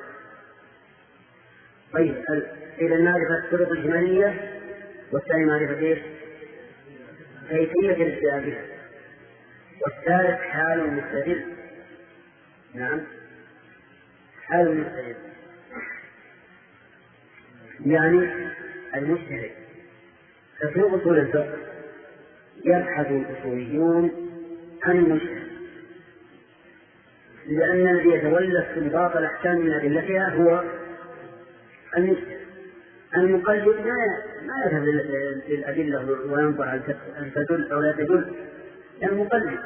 طيب إذا معرفة الطرق الجمالية، والثاني معرفة إيش؟ كيفية الاستدلال بها. والثالث حال المستدل. نعم، حال المستدل يعني المجتهد. ففي أصول الفقه يبحث الأصوليون عن المجتهد، لأن الذي يتولى استنباط الأحكام من أدلتها هو المجتهد. المقلد ما يذهب للأدلة وينظر هل تدل أو لا تدل، المقلد.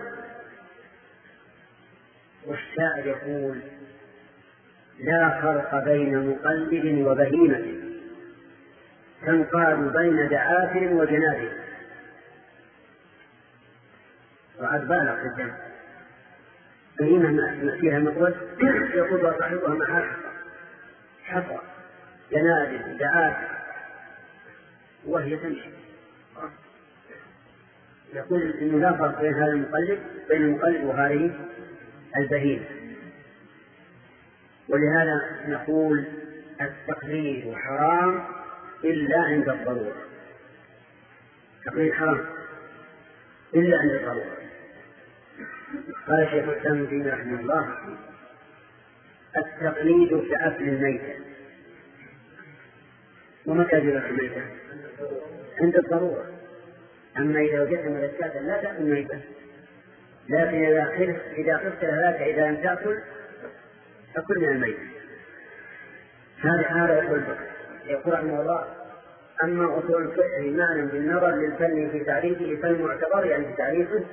والشاعر يقول: لا فرق بين مقلد وبهيمة، تنقاد بين دعافر وجنابه. وعد بالغ في الجمع. بهيمة فيها مقود يقول صاحبها معها حصى جنابه دعافر وهي تمشي. يقول إنه لا فرق بين هذا المقلد بين المقلد وهذه البهيمة. ولهذا نقول التقليد حرام إلا عند الضرورة. التقليد حرام إلا عند الضرورة. قال شيخ الإسلام ابن تيمية رحمه الله: التقليد كأكل الميتة. ومتى يجوز الميتة؟ عند الضرورة. أما إذا وجدت ملكات لا تأكل ميتة، لكن إذا قلت لك إذا لم تأكل فكل من الميت. هذا هذا يقول الفقه. يقول رحمه الله: أما أصول الفقه معنى بالنظر للفن في تعريفه فالمعتبر يعني في تعريفه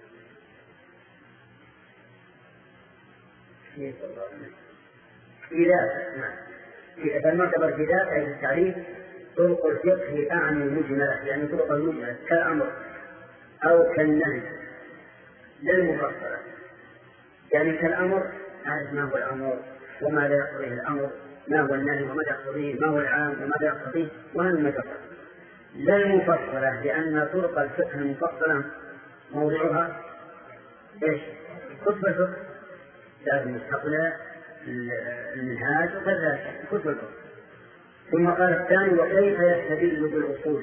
في ذاته. فالمعتبر في ذاته أي في التعريف طرق الفقه أعني مجملة، يعني طرق المجملة كالأمر أو كالنهي للمفصلة. يعني كالأمر أعرف ما هو الأمر وماذا يقتضيه الأمر، ما هو النهي وماذا يقتضيه، ما هو العام وماذا يقتضيه، وهذا المجرد. لا المفصلة، لأن طرق الفقه المفصلة موضعها إيش؟ كتب الفقه، كتاب المستقلة، المنهاج وكذا كتب الفقه. ثم قال الثاني: وكيف يستدل بالأصول؟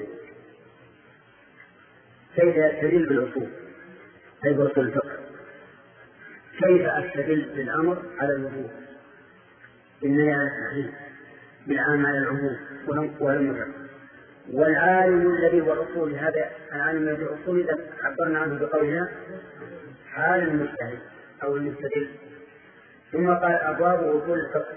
كيف يستدل بالأصول أي بأصول الفقه؟ كيف أستدل بالأمر على الوجوب، بالنهي على التحريم، بالعام على العموم والمجرد؟ والعالم الذي هو الأصول، هذا العالم الذي هو الأصول إذا عبرنا عنه بقولنا حال المجتهد أو المستدل. ثم قال: أبواب أصول الفقه.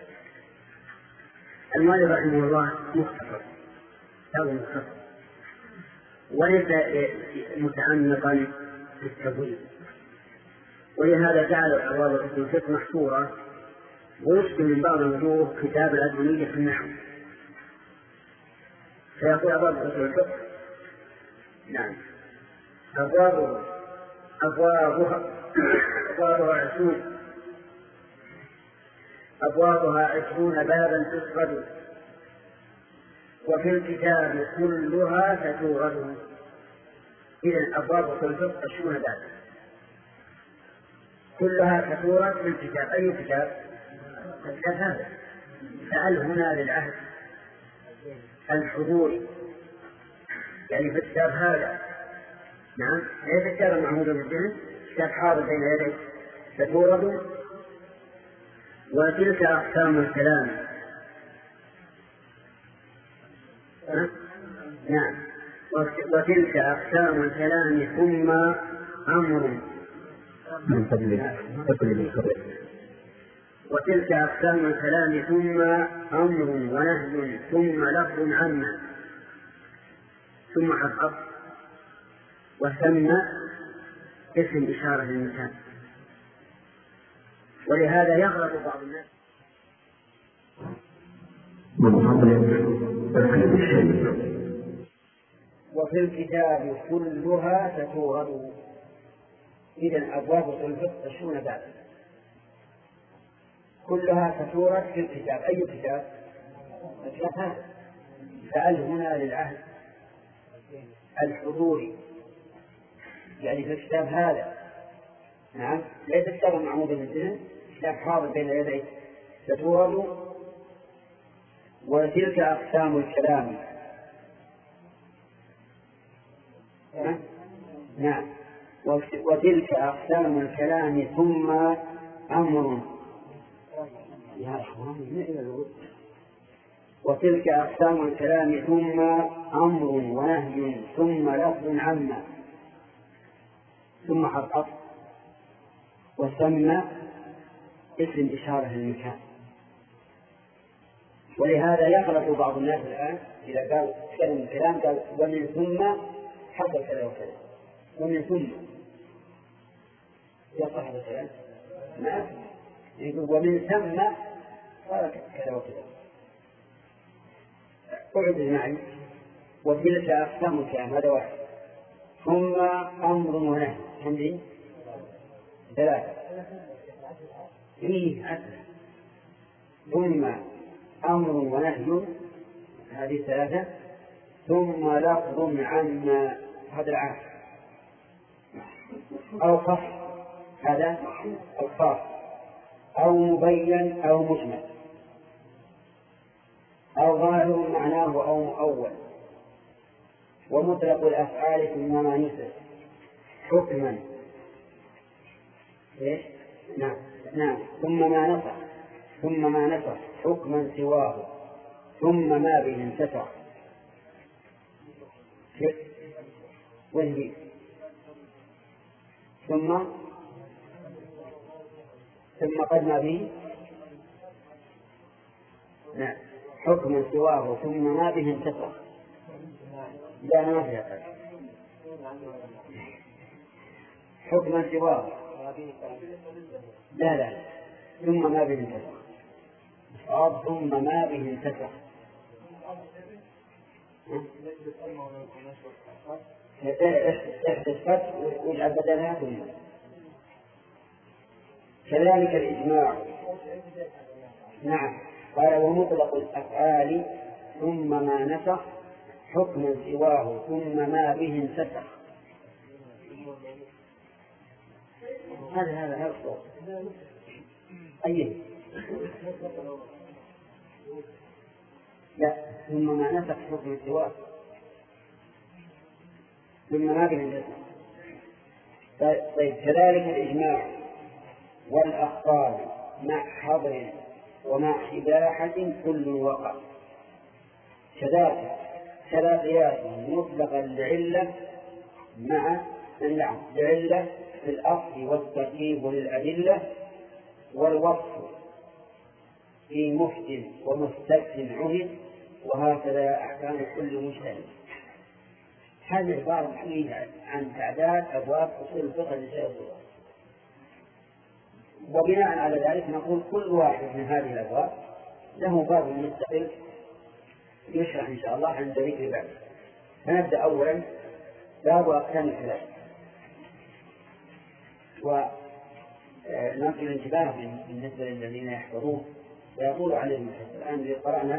المؤلف رحمه الله مختصر أو مختصر وليس متعمقا في التبويب، ولهذا جعل أبواب أصول الفقه محصورة، ويشبه من بعض الوجوه كتاب الأدمية في النحو. فيقول أبواب أصول الفقه نعم أبواب أبوابها أبوابها عشرون أبوابها عشرون بابا تسرد، وفي الكتاب كلها ستورد. إذن أبواب أصول الفقه عشرون بابا كلها ستورد في الكتاب. أي كتاب؟ الكتاب هذا. فعل هنا للعهد الحضور، يعني في الكتاب هذا. نعم، ليس الكتاب المعمود بالذهن، كتاب حاضر بين يديك ستورد. وتلك أقسام الكلام. نعم، وتلك أقسام الكلام ثم أمر وتلك أقسام الكلام ثم أمر ونهي ثم لفظ عما ثم حقق وثم اسم إشارة للمكان، ولهذا يغلب بعض الناس من قبل تركيب الشيء. وفي الكتاب كلها ستورد. إذا أبواب الفقه تشمل ذلك كلها ستورد في الكتاب. أي كتاب؟ الكتاب. سأل هنا للعهد الحضوري، يعني في الكتاب هذا. نعم، ليس كتاب معمود بالذهن، كتاب حاضر بين يديك ستورد. وتلك أقسام الكلام. نعم، وتلك أقسام الكلام ثم أمر. وتلك أقسام الكلام ثم أمر ونهي ثم لفظ عما ثم حرف وسمى اسم إشارة للمكان. ولهذا يغلط بعض الناس الآن إذا قال تكلم الكلام قال ومن ثم حصل كذا وكذا، ومن ثم يصح هذا الكلام؟ نعم، يقول ومن ثم صار كذا وكذا. اعد معي. وتلك أقسام الكلام، هذا واحد. ثم أمر ونهي، كم؟ ثلاثة. إيه عدل. ثم أمر ونهي، هذه ثلاثة. ثم لفظ عما، هذا العام. أو خاص، هذا الخاص. أو مبين أو مجمل، أو ظاهر معناه أو مؤول. ومطلق الأفعال ثم ما نسخ حكما. إيش؟ نعم نعم. ثم ما نسخ ثم ما نسخ حكما سواه ثم ما به انتفع. وهي ثم ثم قد ما به نعم حكما سواه ثم ما به انتفع. لا ما فيها حكما سواه. لا لا ثم ما به انتفع. ثم ما به انتفع. احدث فتح واجعل بدلها ثم. كذلك الإجماع. نعم، قال ومطلق الأفعال ثم ما نسخ حكما سواه ثم ما به انتفع. هذا هذا هذا الصوت. أيه؟ لا، ثم ما نسخ حكما سواه ثم ما به انتفع. طيب كذلك الإجماع والأخبار مع حضر ومع إباحة كل وقع. كذلك كذا قياس مطلقا لعلة مع اللعن لعلة في الأصل والترتيب للأدلة والوصف في مفت ومستثن عهد. وهكذا أحكام كل مجتهد. هذه عبارة حديثة عن تعداد أبواب أصول الفقه لشيخ الله. وبناء على ذلك نقول كل واحد من هذه الأبواب له باب مستقل يشرح إن شاء الله عند ذكر بعد. فنبدأ أولا باب أقسام الكلام. ونرجو الانتباه بالنسبة للذين يحفظون ويقول عليهم الآن قرأنا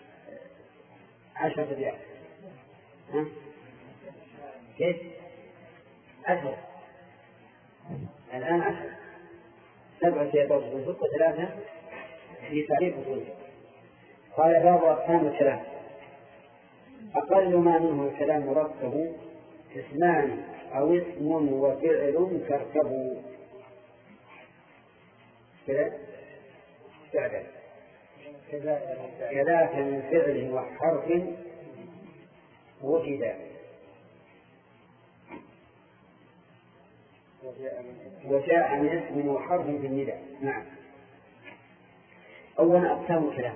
عشرة أبيات. ها؟ كيف؟ عشرة الآن عشرة سبعة سيطات وستة ثلاثة في تعريف أصوله. قال باب أقسام الكلام. أقل ما منه الكلام مركب اسمان أو اسم وفعل تركب. كذا فعلا كذاك من فعل وحرف وجد وجاء من اسم وحرف في النداء. نعم. أولا أقسام الكلام.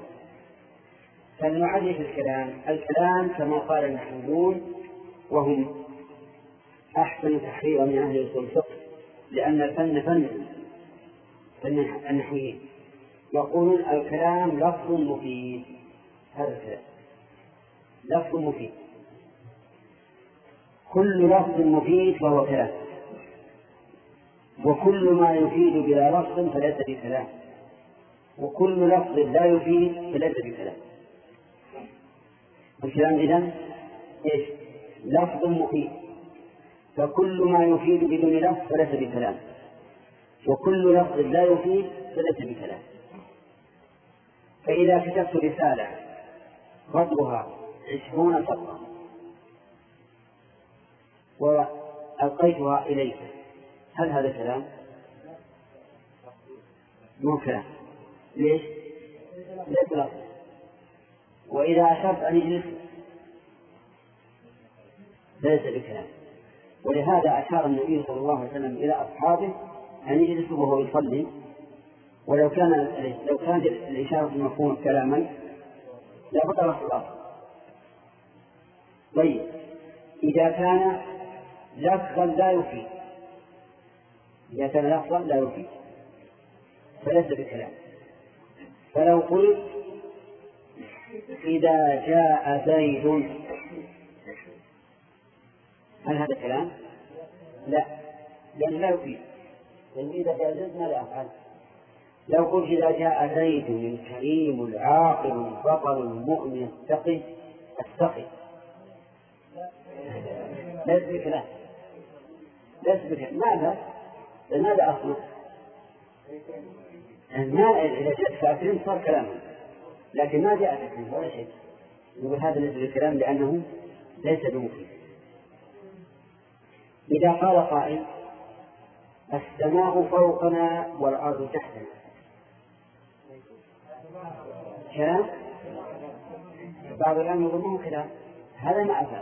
فلنعرف الكلام. الكلام كما قال المحلون وهم أحسن تحريرا من أهل أصول الفقه، لأن الفن فن فن النحويين يقولون الكلام لفظ مفيد. هذا الكلام لفظ مفيد، كل لفظ مفيد فهو كلام، وكل ما يفيد بلا لفظ فليس بكلام، وكل لفظ لا يفيد فليس بكلام. الكلام إذن إيش؟ لفظ مفيد، فكل ما يفيد بدون لفظ فليس بكلام، وكل لفظ لا يفيد فليس بكلام. فإذا كتبت رسالة قدرها عشرون سطرا وألقيتها إليك، هل هذا كلام؟ مو كلام. ليش؟ ليس لفظ. وإذا أشرت أن يجلس ليس بكلام. ولهذا أشار النبي صلى الله عليه وسلم إلى أصحابه أن يجلسوا وهو يصلي، ولو كان لو كانت الإشارة المفهوم كلاما لبطل الصلاة. طيب إذا كان لفظا لا يفيد، إذا كان لفظا لا يفيد فليس بكلام. فلو قلت إذا جاء زيد، هل هذا كلام؟ لا، لأنه لا يفيد، لأن إذا جاء زيد ماذا أفعل؟ لو قلت إذا جاء زيد الكريم العاقل البطل المؤمن التقي التقي، ليس بكلام، ليس بكلام. ماذا؟ ماذا أصنع؟ ما إذا جاء كافرين صار كلاما، لكن ما جاء كافرين ولا شيء، يقول هذا ليس بكلام لأنه ليس بمفيد. إذا قال قائل السماء فوقنا والأرض تحتنا، كلام؟ بعض العلماء يقولون كلام، هذا ما أفعل.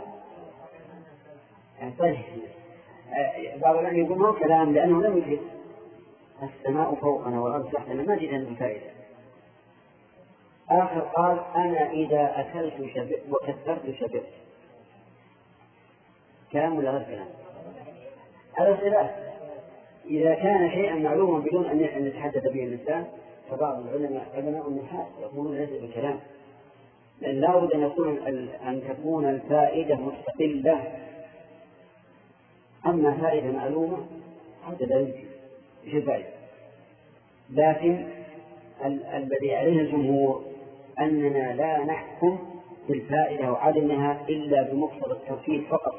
طيب بعض العلماء يقولون كلام لأنه لم يفيد. السماء فوقنا والأرض تحتنا ما جدا بفائدة. آخر قال أنا إذا أكلت شبئت وكثرت شبئت، كلام ولا غير كلام؟ هذا خلاف. إذا كان شيئا معلوما بدون أن يتحدث به الإنسان فبعض العلماء علماء النحاة يقولون ليس بكلام، لأن لا بد أن يكون أن تكون الفائدة مستقلة. أما فائدة معلومة هذا لا يمكن في فائدة. لكن الذي عليه الجمهور أننا لا نحكم بالفائدة وعدمها إلا بمقتضى التوكيد فقط،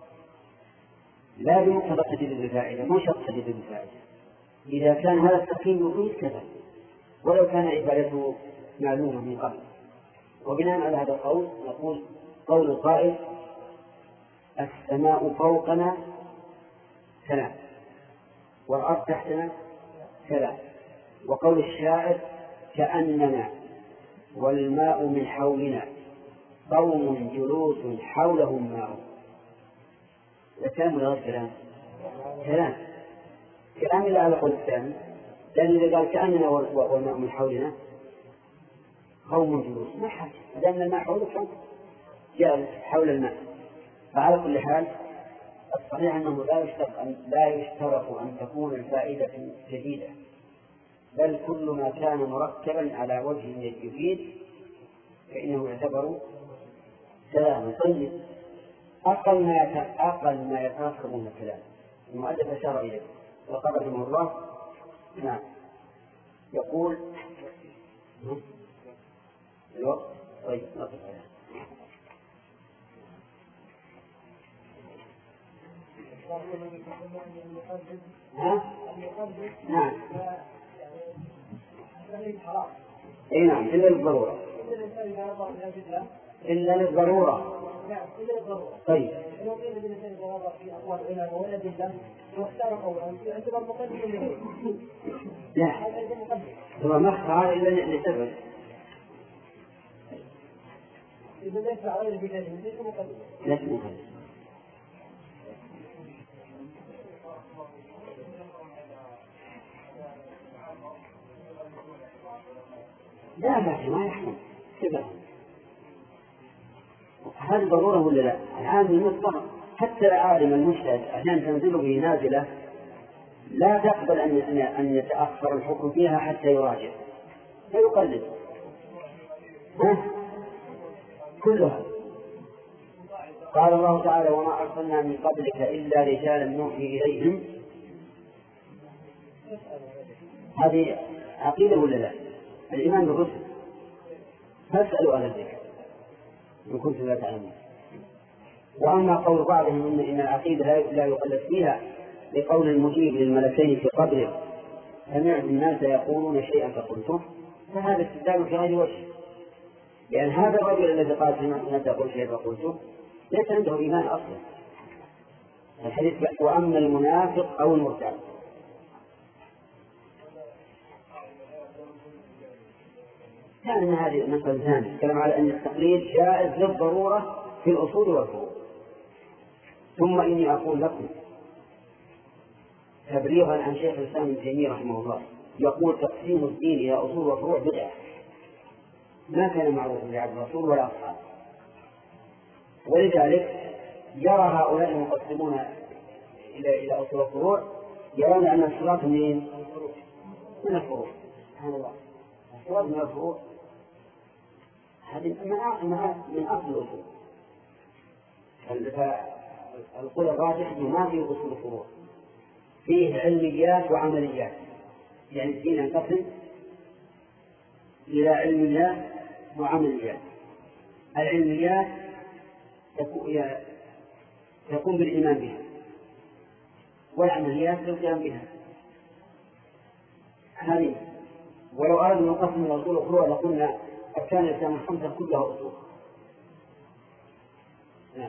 لا بمقتضى تجديد الفائدة، مو شرط تجديد الفائدة. إذا كان هذا التوكيد يفيد كذا ولو كان إفادته معلومة من قبل. وبناء على هذا القول نقول قول القائل السماء فوقنا كلام والأرض تحتنا كلام، وقول الشاعر كأننا والماء من حولنا قوم جلوس حولهم ماء، كلام ولا غير كلام؟ كلام. كلام إلا على قول الثاني، لأن إذا قال كأننا والماء من حولنا قوم جلوس ما حاجة، لأن الماء حولك جالس حول الماء. فعلى كل حال الصحيح أنه لا يشترط أن, لا يشترط أن تكون الفائدة جديدة، بل كل ما كان مركبا على وجه يفيد فإنه يعتبر كلاما. طيب أقل ما أقل ما يتركب من الكلام المؤلف أشار إليه وقال رحمه الله نعم يقول الوقت. طيب نقف عليه. ها؟ نعم. اي نعم إلا للضرورة. إلا للضرورة. طيب. لا هو ما اختار إلا لسبب. ليس مقدم. لا لا ما يحكم كذا. هذه ضرورة ولا لا؟ العام المضطر حتى العالم المجتهد عشان تنزل به نازلة لا تقبل أن أن يتأخر الحكم فيها حتى يراجع فيقلد ها كلها. قال الله تعالى وما أرسلنا من قبلك إلا رجالا نوحي إليهم. هذه عقيدة ولا لا؟ الإيمان بالرسل فاسألوا أهل الذكر إن كنتم لا تعلمون. وأما قول بعضهم إن, إن العقيدة لا يقلد فيها لقول المجيب للملكين في قبره سمعت الناس يقولون شيئا فقلته فهذا استدلال في غير وجه، لأن هذا الرجل الذي قال سمعت الناس يقول شيئا فقلته ليس عنده إيمان أصلا. الحديث وأما المنافق أو المرتاب كان من هذه المسألة ثانية كلام على أن التقليد جائز للضرورة في الأصول والفروع. ثم إني أقول لكم تبريغا عن شيخ الإسلام ابن تيمية رحمه الله يقول تقسيم الدين إلى أصول وفروع بدعة ما كان معروفا لعبد الرسول ولا أصحابه، ولذلك يرى هؤلاء المقسمون إلى إلى أصول وفروع يرون أن الصراط من من الفروع. سبحان الله، الصراط من الفروع هذه من أصل الأصول. فالقول الراجح أنه ما فيه أصول الفروع، فيه علميات وعمليات، يعني الدين ينقسم إلى علميات وعمليات. العلميات تكون بالإيمان بها، والعمليات بالقيام بها. هذه ولو أردنا نقسم الأصول الفروع لقلنا أركان الإسلام الخمسة كلها أصول. نعم.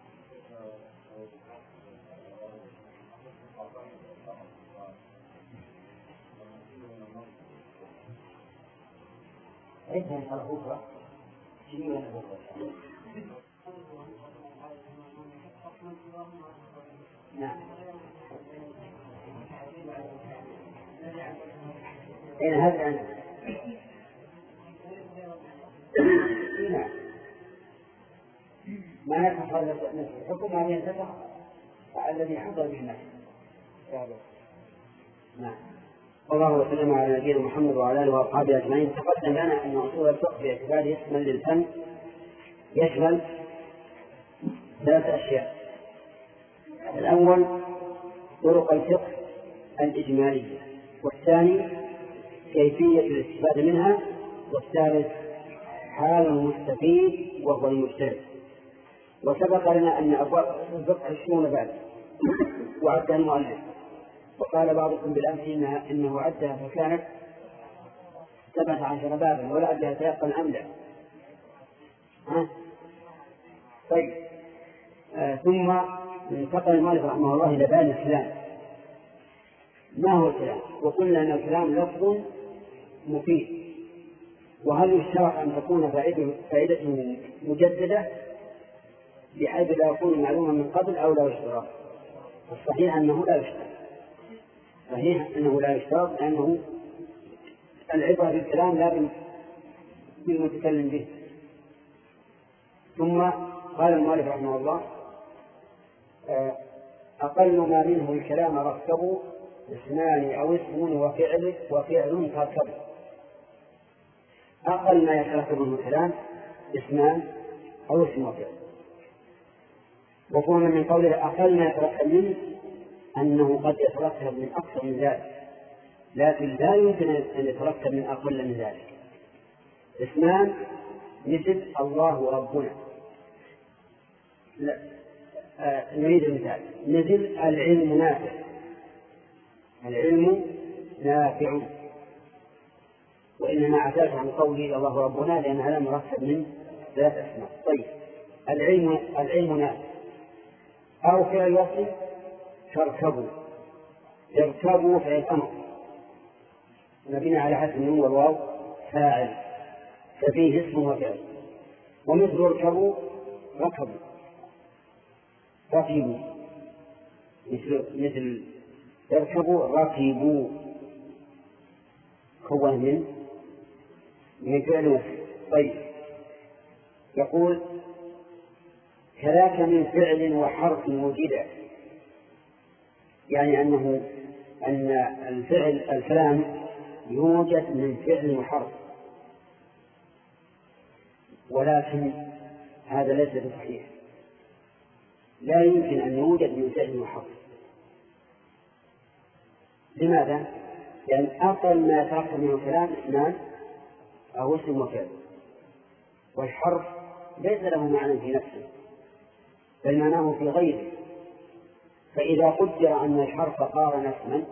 ليس من الأخرى شيء من الأخرى. نعم. إن هذا نعم. ما يكفر نفس الحكم هذه الفتح الذي حضر به النفس. نعم. والله وسلم على نبينا محمد وعلى اله واصحابه اجمعين. تقدم لنا ان اصول الفقه باعتباره يشمل للفن يشمل ثلاث اشياء. الاول طرق الفقه الاجماليه، والثاني كيفيه الاستفاده منها، والثالث حال المستفيد وهو المجتهد. وسبق لنا ان ابواب الفقه عشرون باب وعدها المؤلف، وقال بعضكم بالأمس إنها إنه عدها فكانت سبعة عشر بابا ولا عدها سيقا أملا. ها؟ طيب. آه ثم انتقل المؤلف رحمه الله إلى باب الكلام. ما هو الكلام؟ وقلنا أن الكلام لفظ مفيد، وهل يشترط أن تكون فائدته مجددة بحيث لا يكون معلوما من قبل أو لا يشترط؟ الصحيح أنه لا يشترط، صحيح أنه لا يشترط، لأنه العبرة بالكلام لا بالمتكلم به. ثم قال المؤلف رحمه الله أقل ما منه الكلام ركبوا اسمان أو اسم وفعل وفعل تركب. أقل ما يتركب منه الكلام اسمان أو اسم وفعل. وقلنا من قوله أقل ما يتركب منه أنه قد يتركب من أكثر من ذلك، لكن لا يمكن أن يتركب من أقل من ذلك. اسمان مثل الله ربنا، لا آه نريد المثال مثل العلم نافع، العلم نافع، وإنما عتاش عن قوله الله ربنا لأن هذا مركب من ثلاث أسماء. طيب العلم العلم نافع أو فعل وصف تركبوا، يركبوا فعل الأمر مبني على حذف النون والواو فاعل ففيه اسم وفعل. ومثل اركبوا ركبوا ركبوا، مثل مثل اركبوا ركبوا كون من من فعل وفعل. طيب يقول كذاك من فعل وحرف وجد، يعني أنه أن الفعل الكلام يوجد من فعل وحرف، ولكن هذا ليس بصحيح، لا يمكن أن يوجد من فعل وحرف. لماذا؟ لأن أقل ما يتركب من الكلام اسمان أو اسم وفعل، والحرف ليس له معنى في نفسه بل معناه في غيره. فإذا قدر أن الحرف قارن اسما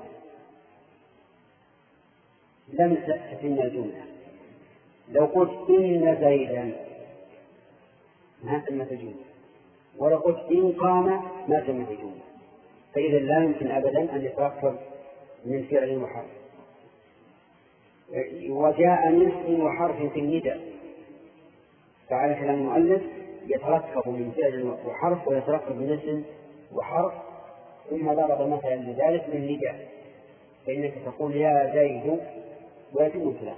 لم تتم الجملة. لو قلت إن زيدا ما تمت الجملة، ولو قلت إن قام ما تمت الجملة. فإذا لا يمكن أبدا أن يتركب من فعل وحرف. وجاء من اسم وحرف في النداء، فعلى كلام المؤلف يتركب من فعل وحرف ويتركب من اسم وحرف، ثم ضرب مثلا لذلك من نداء، فإنك تقول يا زيد ويتم الكلام.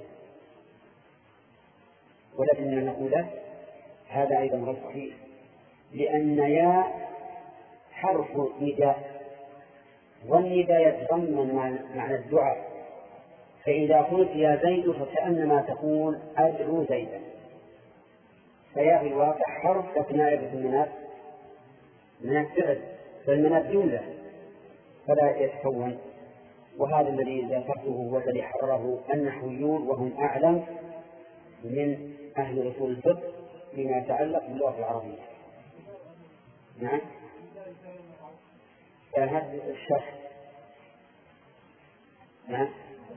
ولكننا نقول له هذا أيضا غير صحيح، لأن يا حرف نداء، والنداء يتضمن معنى الدعاء. فإذا قلت يا زيد فكأنما تقول أدعو زيدا، فيا في الواقع حرف كنائب المناف من الفعل، فالمناف جملة فلا يتكون. وهذا الذي ذكرته هو الذي حرره النحويون، وهم أعلم من أهل أصول الفقه فيما يتعلق باللغة العربية. نعم، هذا الشرح. نعم،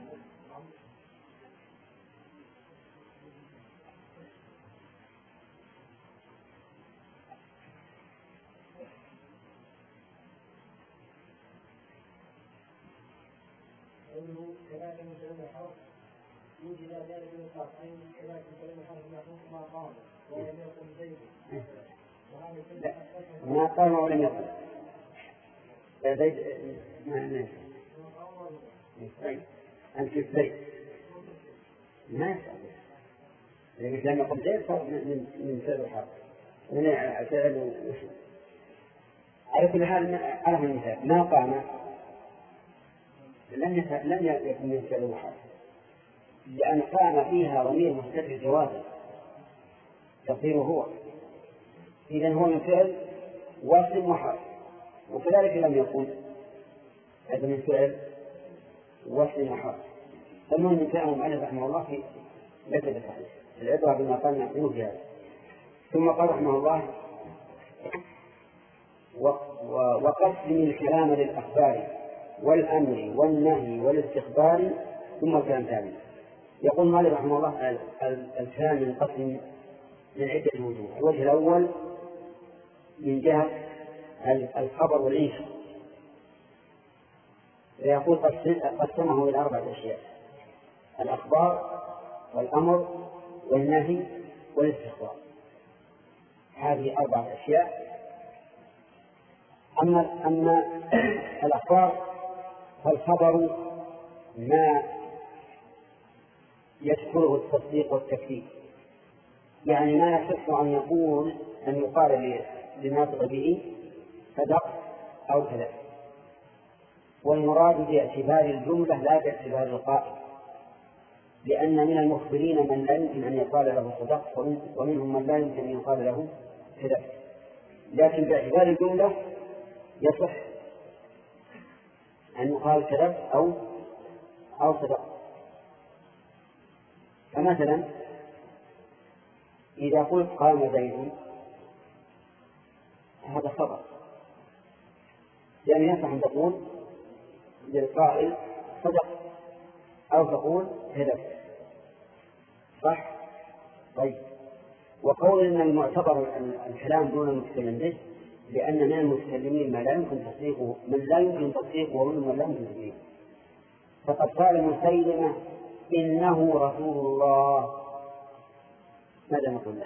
كذلك من كلمة حرف يوجد ذلك من الطرفين، كذلك من كلمة حرف يحكم ما قام ولم يكن زيد. ما قام ولم يكن زيد ما ما أنت زيد ما يصعب، لأنك لم يقل زيد صار من من فعل الحرف من فعل وشيء. على كل حال أعرف المثال ما قام لم لم يكن من فعل وحرف، لأن قام فيها ضمير مستتر جوازا تقديره هو، إذن هو من فعل واسم وحرف. وكذلك لم يكن هذا من فعل واسم وحرف. فالمهم من كلام المؤلف رحمه الله في ليس بصحيح، العبرة بما قال نحن في هذا. ثم قال رحمه الله وقسم الكلام للأخبار والأمر والنهي والاستخبار ثم الكلام ثاني. يقول مالك رحمه الله الكلام ينقسم من عدة وجوه. الوجه الأول من جهة الخبر والإنشاء، فيقول قسمه إلى أربعة أشياء: الأخبار والأمر والنهي والاستخبار. هذه أربعة أشياء. أما أما الأخبار فالخبر ما يذكره التصديق والتكذيب، يعني ما يصح أن يقول أن يقال للناطق به صدق أو كذب، والمراد باعتبار الجملة لا باعتبار القائل، لأن من المخبرين من لا يمكن أن يقال له صدق ومنهم من لا يمكن أن يقال له كذب، لكن باعتبار الجملة يصح أن يقال كذب أو أو صدق. فمثلا إذا قلت قام زيد هذا خبر، يعني يصح أن تقول للقائل صدق أو تقول كذب، صح؟ طيب، وقول إن المعتبر الكلام دون المتكلم به، لأن من المتكلمين ما لا يمكن تصديقه من لا يمكن تصديقه ومن لا يمكن تصديقه. فقد قال مسيلمة إنه رسول الله، ماذا نقول له؟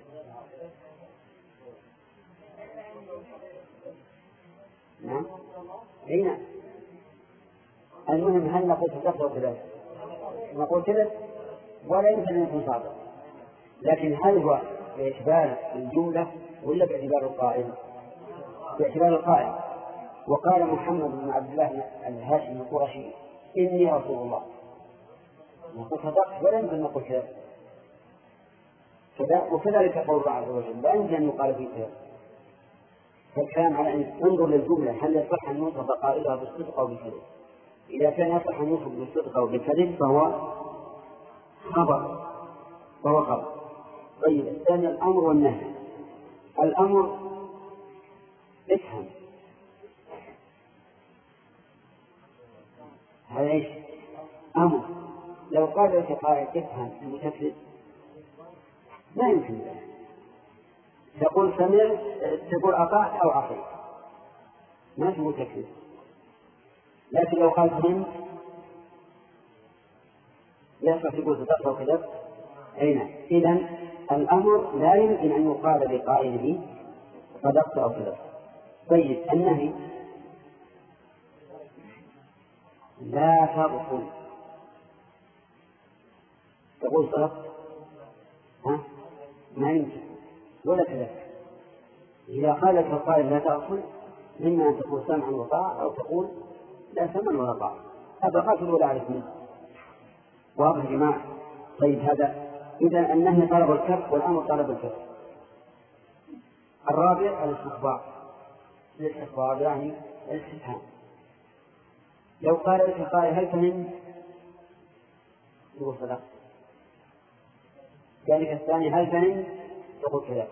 نعم، أي نعم. المهم هل نقول صدق أو كذب؟ نقول كذب ولا يمكن أن يكون صادق، لكن هل هو باعتبار الجملة ولا باعتبار القائل؟ باعتبار القائل. وقال محمد بن عبد الله الهاشمي القرشي إني رسول الله، نقول صدقت ولا يمكن نقول كذا. وكذلك قول الله عز وجل لا يمكن أن يقال فيه كذا. فالكلام على أن انظر للجملة هل يصح أن يوصف قائلها بالصدق أو بالكذب. إذا كان يصح أن يوصف بالصدق أو بالكذب فهو خبر فهو خبر. طيب الثاني الأمر والنهي. الأمر افهم هذا ايش؟ أمر. لو قال لك قائل افهم المتكلم لا يمكن ذلك. تقول سمعت تقول أطعت أو عصيت ما في متكلم. لكن لو قال فهمت يصح تقول صدقت أو كذبت. أين إذن الأمر لا يمكن أن يقال لقائله صدقت أو كذبت. طيب النهي لا تبطل تقول صدقت ها ما يمكن ولا كذبت. إذا قال لك القائل لا تبطل إما أن تقول سمعا وطاعة أو تقول لا سمعا ولا طاعة. هذا قاتل ولا أعرف منه. واضح يا جماعة؟ طيب هذا إذا النهي طلب الكف والأمر طلب الكف. الرابع الاستخبار. الاستخبار يعني الاستفهام. لو قال لك قائل هل فهمت تقول صدقت. ذلك الثاني هل فهمت تقول كذا.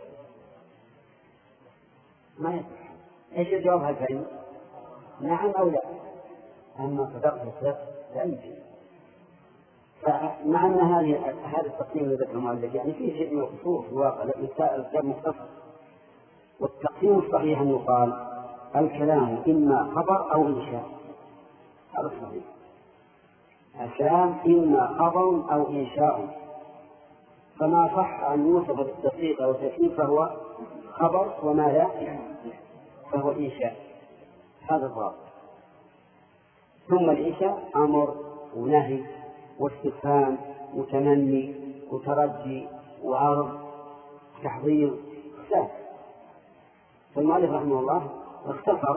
ما يصح. ايش الجواب هل فهمت؟ نعم أو لا. أما صدقت وصدقت لا يمكن. فمع أن هذه هذا التقسيم الذي ذكر المؤلف يعني فيه شيء من القصور في الواقع لكن الكتاب مختصر. والتقسيم الصحيح أن يقال الكلام إما خبر أو إنشاء. هذا صحيح. الكلام إما خبر أو إنشاء. فما صح أن يوصف بالتصديق أو التكليف فهو خبر وما لا فهو إنشاء. هذا الضابط. ثم الإنشاء أمر ونهي واستفهام وتمني وترجي وعرض تحضير لا. فالمؤلف رحمه الله اختصر.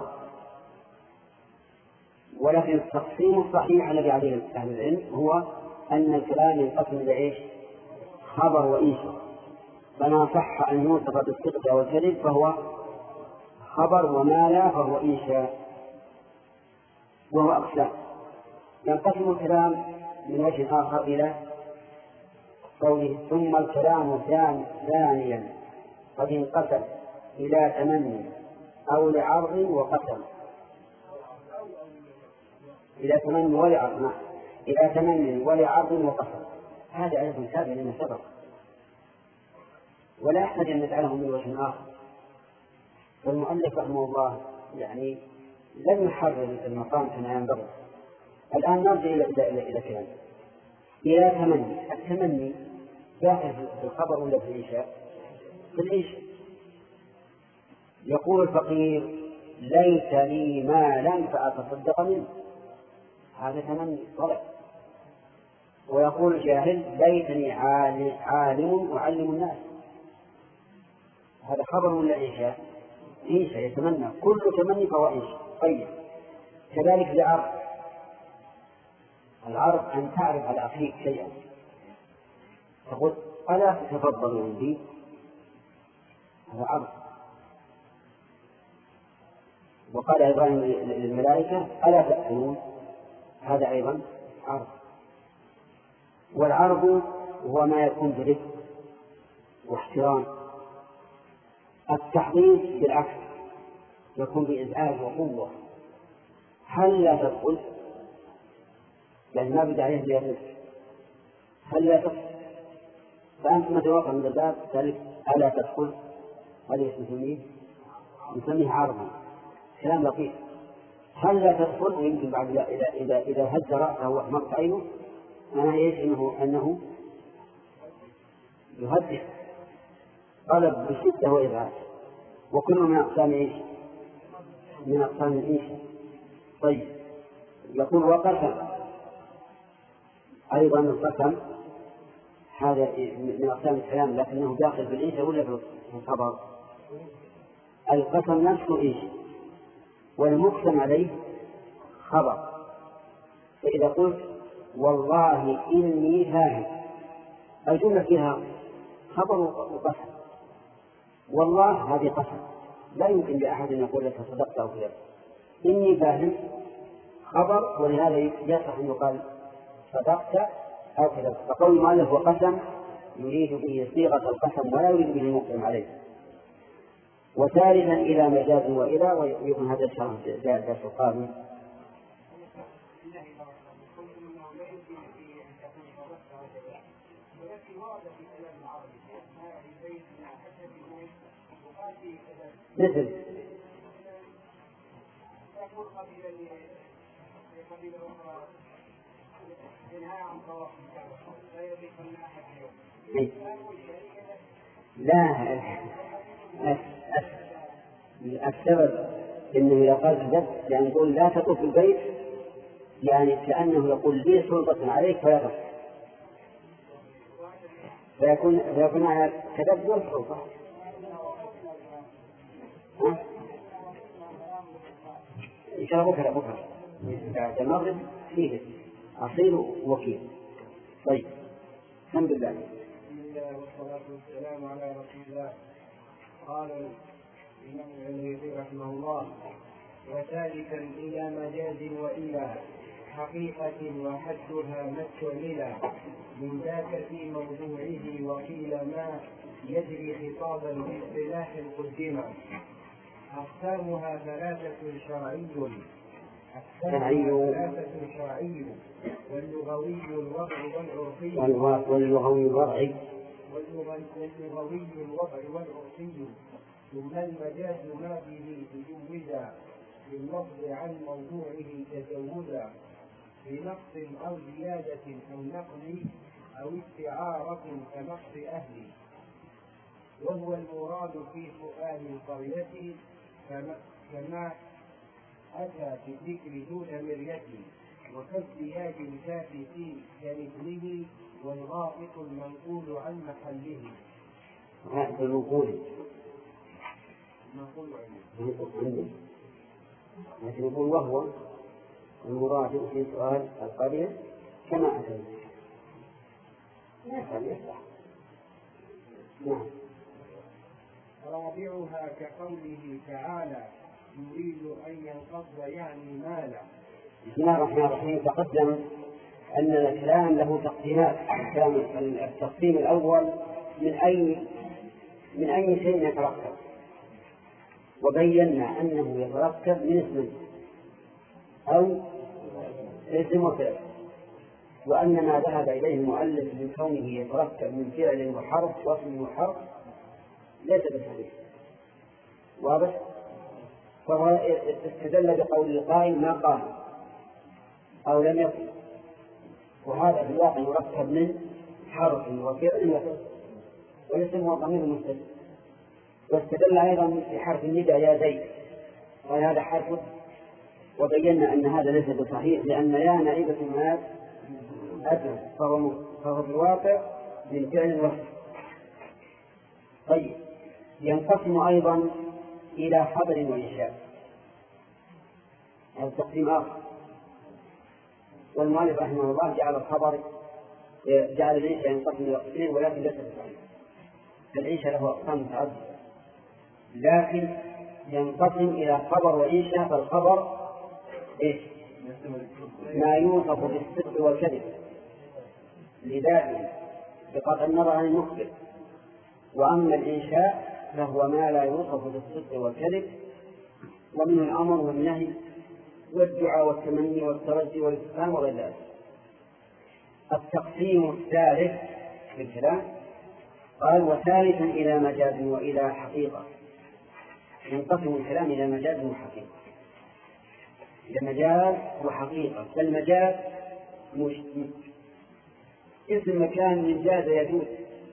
ولكن التقسيم الصحيح الذي عليه أهل العلم هو أن الكلام ينقسم إلى إيش؟ خبر وإنشاء. فما صح أن يوصف بالصدق أو الكذب فهو خبر وما لا فهو إنشاء. وهو أقسام. ينقسم الكلام من وجه آخر إلى قوله ثم الكلام ثانيا قد انقسم إلى تمني أو لعرض وقسم. إلى تمني ولعرض إلى تمني ولعرض وقسم. هذا أيضا تابع لما سبق ولا أحد أن نجعله من وجه آخر. والمؤلف رحمه الله يعني لم يحرر المقام كما ينبغي. الآن نرجع إلى إلى إلى إلى كلام إلى تمني. التمني داخل في الخبر ولا في الإنشاء؟ في الإنشاء. يقول الفقير ليت لي مالا فأتصدق منه. هذا تمني طلب. ويقول الجاهل ليتني عالم أعلم الناس. هذا خبر ولا إنشاء؟ إنشاء. يتمنى كل تمني فهو إنشاء. طيب كذلك العرض. العرض أن تعرف على أخيك شيئا تقول ألا تتفضل عندي. هذا عرض. وقال إبراهيم للملائكة ألا تأكلون. هذا أيضا عرض. والعرض هو ما يكون برفق واحترام. التحضير بالعكس يكون بإزعاج وقوة. هل لا تدخل يعني ما بدأ عليه بيرفق. هل لا تدخل فأنت ما توقع من الباب ذلك ألا تدخل. هذا يسميه نسميه عرضا. كلام لطيف. هل لا تدخل ويمكن بعد إذا إذا إذا هز رأسه وأحمرت عينه أنا إيش إنه أنه يهدئ طلب بشدة وإبعاد. وكل من أقسام إيش؟ من أقسام الإنشاء. طيب يقول وقسم. أيضا القسم هذا من أقسام الكلام، لكنه داخل في الإنشاء ولا في الخبر؟ القسم نفسه إنشاء والمقسم عليه خبر. فإذا قلت والله إني ذاهب، الجملة فيها خبر وقسم. والله هذه قسم، لا يمكن لأحد أن يقول لك صدقت أو كذا. إني ذاهب خبر، ولهذا يصح أن يقال صدقت أو كذا. فقول المؤلف وقسم يريد به صيغة القسم ولا يريد به المقسم عليه. وثالثا إلى مجاز وإلى، ويكون هذا الشرح درس القادم. مثل لا، السبب إنه إذا قال كذبت لأن يقول لا تطوف البيت، يعني كأنه يقول لي سلطة عليك فلا تطوف، فيكون فيكون على كذبت والسلطة. إن شاء الله بكرة بكرة بعد المغرب فيه أصيل وكيل. طيب، الحمد لله. بسم الله والصلاة والسلام على رسول الله. قال الإمام العلوي رحمه الله: وثالثا إلى مجاز وإلى حقيقة وحدها ما استعملا من ذاك في موضوعه، وقيل ما يجري خطابا باصطلاح قدما. أقسامها ثلاثة شرعي ثلاثة شرعي واللغوي الوضع والعرفي واللغوي الوضع واللغوي الوضع والعرفي ثم المجاز ما به تجوزا باللفظ عن موضوعه تجوزا بنقص أو زيادة أو نقل أو استعارة كنقص أهل، وهو المراد في سؤال القرية كما أتى في الذكر دون مرية، وكالزياد الكافي في كمثله والغائط المنقول عن محله. غائط المنقول منقول عنه، لكن يقول وهو المراد في سؤال القرية كما أتى. نعم. رابعها كقوله تعالى: يريد أن ينقض يعني مالا. بسم الله الرحمن الرحيم. تقدم أن الكلام له تقسيمات. التقسيم الأول من أي من أي شيء يتركب، وبينا أنه يتركب من اسم أو اسم وفعل، وأن ما ذهب إليه المؤلف من كونه يتركب من فعل وحرف واسم وحرف ليس بصحيح. واضح؟ فهو استدل بقول القائل ما قال أو لم يقل، وهذا في الواقع مركب من حرف وفعل وفعل، والاسم هو ضمير مستتر. واستدل أيضا بحرف النداء يا زيد، قال هذا حرف، وبينا أن هذا ليس بصحيح، لأن يا نائبة ما أدرك، فهو فهو في الواقع من فعل الوصف. طيب، ينقسم أيضا إلى خبر وإنشاء، هذا تقسيم آخر. والمؤلف رحمه الله جعل الخبر جعل الإنشاء ينقسم إلى قسمين، ولكن ليس بصحيح. الإنشاء له أقسام متعددة، لكن ينقسم إلى خبر وإنشاء. فالخبر إيش؟ ما يوصف بالصدق والكذب لذاته بقطع النظر عن المخبر. وأما الإنشاء فهو ما لا يوصف بالصدق والكذب، ومنه الأمر والنهي والدعاء والتمني والترجي والاستفهام وغير ذلك. التقسيم الثالث في الكلام قال: وثالثا إلى مجاز وإلى حقيقة. ينقسم الكلام إلى مجاز وحقيقة، إلى مجاز وحقيقة. فالمجاز مش اسم مكان من جاز يجوز،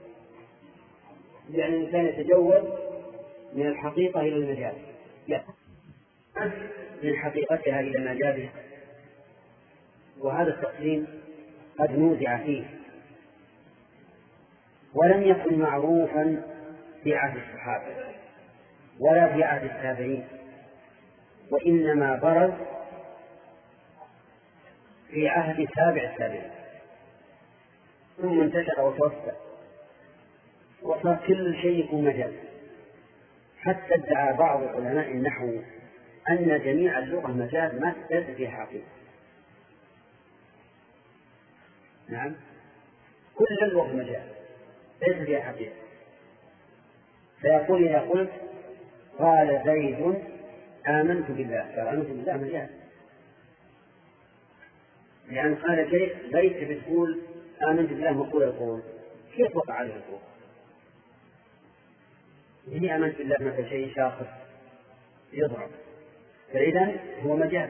يعني الإنسان يتجوز من الحقيقة إلى المجاز، لا، من حقيقتها إلى مجازها. وهذا التقسيم قد نوزع فيه، ولم يكن معروفا في عهد الصحابة ولا في عهد التابعين، وإنما برز في عهد تابع التابعين، ثم انتشر وتوسع وصار كل شيء يكون مجاز. حتى ادعى بعض علماء النحو أن جميع اللغة مجاز ما تجاز فيها حقيقة. نعم، كل اللغة مجاز ليس فيها حقيقة. فيقول إذا قلت قال زيد آمنت بالله، قال آمنت بالله مجاز، لأن قال زيد بتقول آمنت بالله مقول القول، كيف وقع عليه القول؟ إني آمنت بالله مثل شيء شاخص يضرب، فإذا هو مجاز.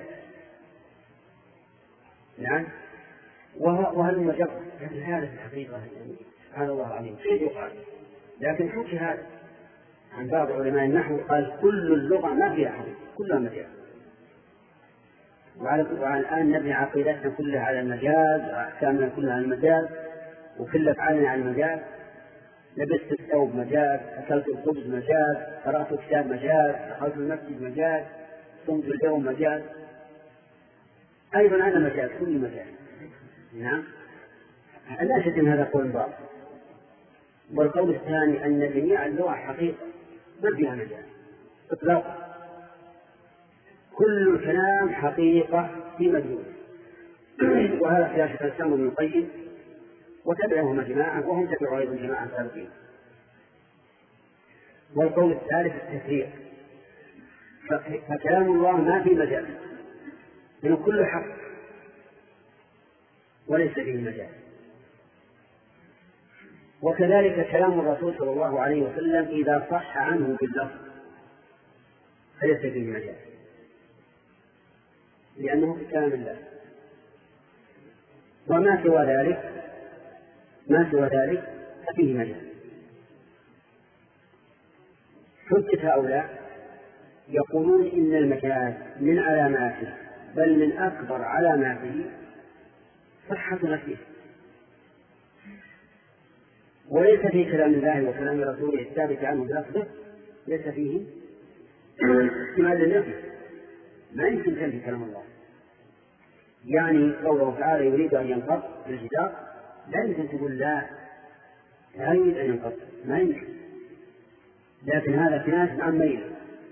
نعم، وهل مجرد يعني هذا في الحقيقة يعني سبحان الله العظيم كيف يقال؟ لكن حكي هذا عن بعض علماء النحو قال كل اللغة ما فيها حقيقة، كلها مجاز. وعلى الآن نبني عقيدتنا كلها على المجاز، وأحكامنا كلها على المجاز، وكل أفعالنا على المجاز. لبست الثوب مجاز، أكلت الخبز مجاز، قرأت كتاب مجاز، دخلت المسجد مجاز، صمت اليوم مجاز، أيضا أنا مجاز، كل مجاز. نعم، لا شك أن هذا قول باطل. والقول الثاني أن جميع اللغة حقيقة ما فيها مجاز إطلاقا، كل الكلام حقيقة في مدلول. وهذا قياس شيخ الإسلام ابن القيم وتبعهم جماعة، وهم تبعوا أيضا جماعة سابقين. والقول الثالث التفريق، فكلام الله ما في مجال، لأنه كل حق وليس فيه مجال. وكذلك كلام الرسول صلى الله عليه وسلم إذا صح عنه باللفظ فليس فيه مجال، لأنه في كلام الله. وما سوى ذلك ما سوى ذلك ففيه مجال. حجة هؤلاء يقولون إن المجاز من علاماته، بل من أكبر علاماته صحة نفسه، وليس في كلام الله وكلام رسوله الثابت عنه بلفظه ليس فيه احتمال للنفي، ما يمكن تنفي كلام الله. يعني قوله تعالى يريد أن ينقض بالجدار، لا يمكن تقول لا لا يريد أن ينقض، ما يمكن، لكن هذا كناس عن ميل.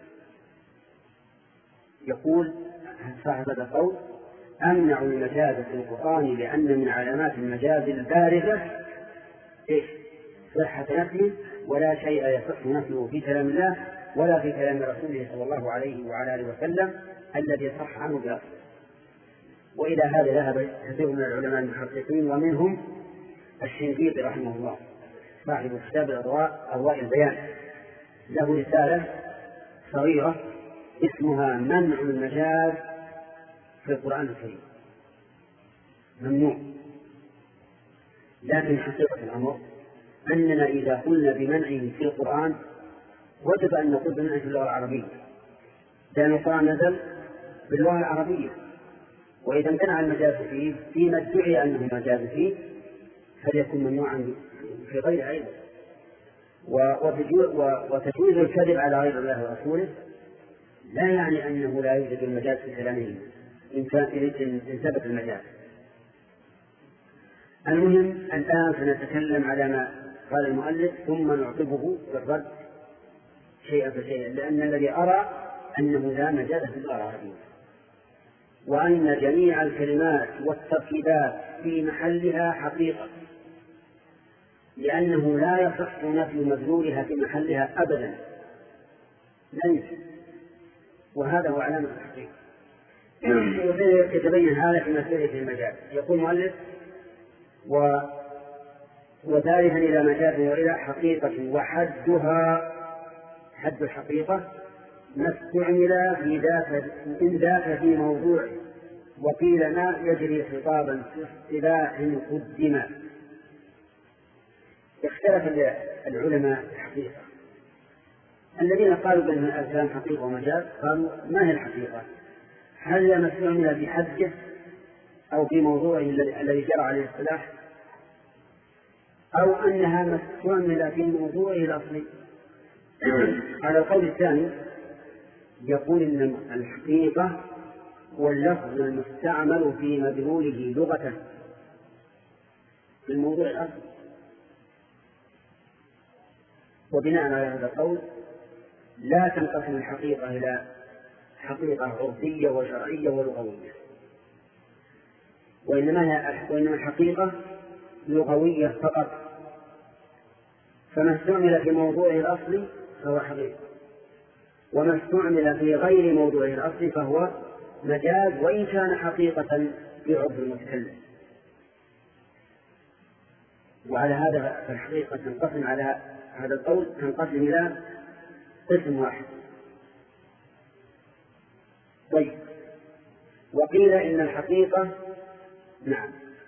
يقول صاحب هذا القول أمنع المجاز في القرآن لأن من علامات المجاز البارزة إيش؟ صحة نفيه، ولا شيء يصح نفيه في كلام الله ولا في كلام رسوله صلى الله عليه وعلى آله وسلم الذي صح عنه بلفظه. وإلى هذا ذهب كثير من العلماء المحققين، ومنهم الشنقيطي رحمه الله صاحب كتاب الأضواء أضواء البيان، له رسالة صغيرة اسمها منع المجاز في القرآن الكريم، ممنوع. لكن حقيقة الأمر أننا إذا قلنا بمنعه في القرآن وجب أن نقول بمنعه في اللغة العربية، لأن القرآن نزل باللغة العربية، وإذا امتنع المجاز فيه فيما ادعي أنه مجاز فيه فليكن ممنوعا في غير أيضا. وتجويز الكذب على غير الله ورسوله لا يعني أنه لا يوجد المجاز في كلامه إن ثبت المجاز. المهم الآن سنتكلم على ما قال المؤلف ثم نعقبه بالرد شيئا فشيئا، لأن الذي أرى أنه لا مجاز في اللغة العربية، وأن جميع الكلمات والتركيبات في محلها حقيقة، لأنه لا يصح نفي مدلولها في محلها أبدا، لا يمكن. وهذا هو علامة الحقيقة. يتبين هذا في مسألة المجاز. يقول المؤلف و وذلك إلى مجاز وإلى حقيقة، وحدها حد الحقيقة ما استعمل في ذاك إن ذاك في موضوع، وقيل ما يجري خطابا في اصطلاح قدم. اختلف العلماء الحقيقة، الذين قالوا بأن الكلام حقيقة ومجاز قالوا ما هي الحقيقة؟ هل لما استعمل في حده أو في موضوعه الذي جرى عليه الاصطلاح؟ أو أنها ما استعمل في موضوعه الأصلي. على القول الثاني يقول إن الحقيقة هو اللفظ المستعمل في مدلوله لغة في الموضوع الأصلي. وبناء على هذا القول لا تنقسم الحقيقة إلى حقيقة عرفية وشرعية ولغوية، وإنما وإنما الحقيقة لغوية فقط، فما استعمل في موضوعه الأصلي فهو حقيقة، وما استعمل في غير موضوعه الأصلي فهو مجاز وإن كان حقيقة في عرف المتكلم. وعلى هذا فالحقيقة تنقسم على هذا القول تنقسم إلى قسم واحد. طيب، وقيل إن الحقيقة نعم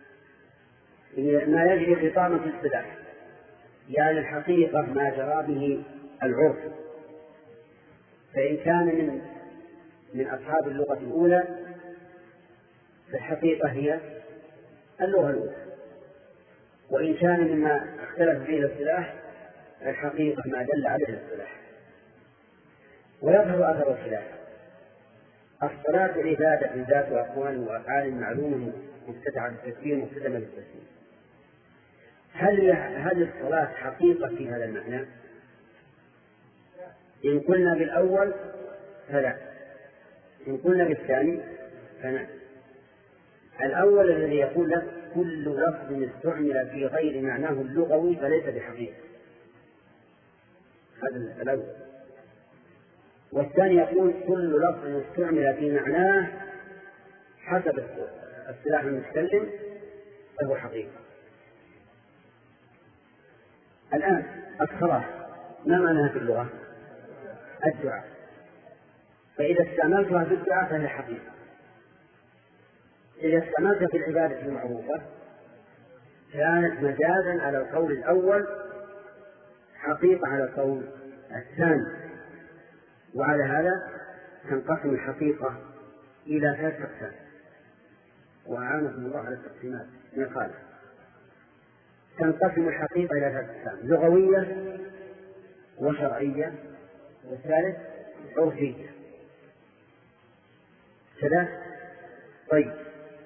ما يجري خطابا في السلاح، يعني الحقيقة ما جرى به العرف، فإن كان من من أصحاب اللغة الأولى فالحقيقة هي اللغة الأولى، وإن كان مما اختلف فيه الاصطلاح الحقيقة ما دل عليه الاصطلاح. ويظهر أثر الخلاف. الصلاة العبادة ذات أقوال وأفعال معلومة مبتدعة بالتسليم ومبتدمة بالتسليم. هل هل الصلاة حقيقة في هذا المعنى؟ إن قلنا بالأول فلا، إن قلنا بالثاني فنعم. الأول الذي يقول لك كل لفظ استعمل في غير معناه اللغوي فليس بحقيقة، هذا الأول. والثاني يقول كل لفظ استعمل في معناه حسب اصطلاح المتكلم فهو حقيقة. الآن الصلاة ما معناها في اللغة؟ الدعاء، فإذا استعملتها في الدعاء فهي حقيقة. إذا استعملتها في العبادة المعروفة كانت مجازا على القول الأول، حقيقة على القول الثاني. وعلى هذا تنقسم الحقيقة إلى ثلاث أقسام، وأعانكم الله على التقسيمات من قال. تنقسم الحقيقة إلى ثلاث أقسام: لغوية وشرعية والثالث عرفية. كذا. طيب،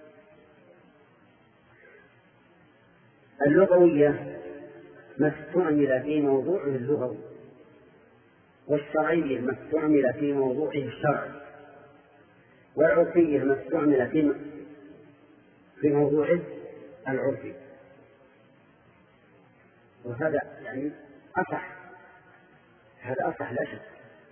اللغوية ما استعمل في موضوعه اللغوي، والشرعية ما استعمل في موضوعه الشرعي، والعرفية ما استعمل في في موضوعه العرفي. وهذا يعني أصح، هذا أصح لا شك.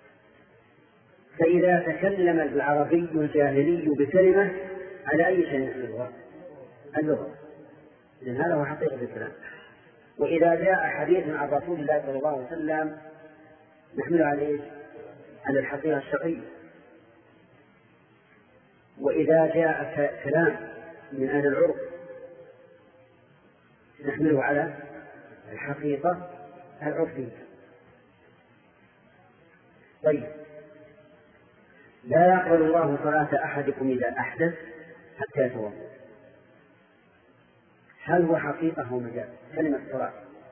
فإذا تكلم العربي الجاهلي بكلمة على أي شيء من اللغة؟ اللغة، لأن هذا هو حقيقة الكلام. وإذا جاء حديث عن رسول الله صلى الله عليه وسلم نحمل عليه على الحقيقة الشرعية. وإذا جاء كلام من أهل العرف نحمله على الحقيقة العرفية. طيب، لا يقبل الله صلاة أحدكم إذا أحدث حتى يتوضأ. هل هو حقيقة أو مجاز؟ كلمة صلاة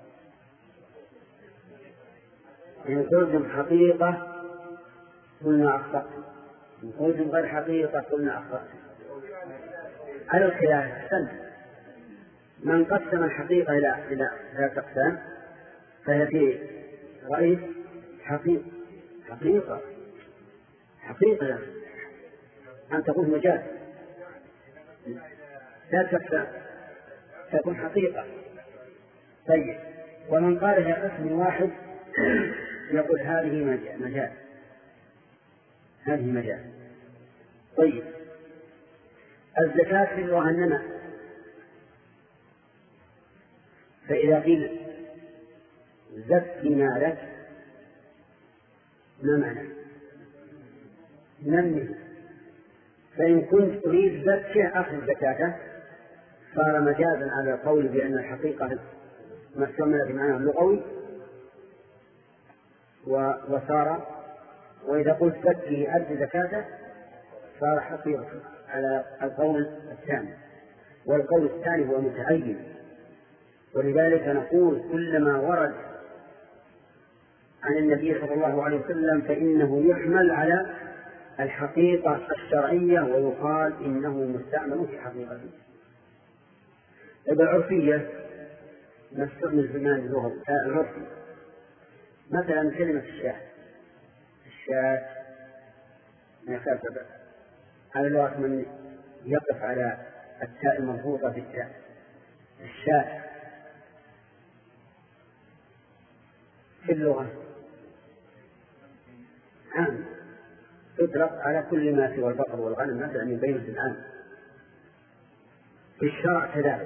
إن قلتم حقيقة قلنا أخطأتم، إن قلتم غير حقيقة قلنا أخطأتم. على الخلاف سلم. من قسم الحقيقة إلى إلى ثلاث أقسام فهي في رأيه حقيقة حقيقة حقيقة يعني. أن تقول مجاز ثلاث أقسام تكون حقيقة. طيب، ومن قال هي قسم واحد يقول هذه مجاز، هذه مجاز. طيب، الزكاة في اللغة النماء، فإذا قيل زكي مالك ما معنى؟ نمه. فإن كنت تريد زكيه أخذ زكاته صار مجازا على القول بأن الحقيقة ما استعمل بمعنى اللغوي، وصار وإذا قلت زكيه أدي زكاته صار حقيقة على القول الثاني. والقول الثاني هو متعين، ولذلك نقول كلما ورد عن النبي صلى الله عليه وسلم فإنه يحمل على الحقيقة الشرعية ويقال إنه مستعمل في حقيقته. العرفية نستعمل في المعنى اللغوي العرفي، مثلا كلمة الشاة الشاة نكتب على لغة من يقف على التاء المربوطة بالتاء الشاة في اللغة عام تطلق على كل ما سوى البقر والغنم مثلا من بين الأنعام. في الشرع كذلك،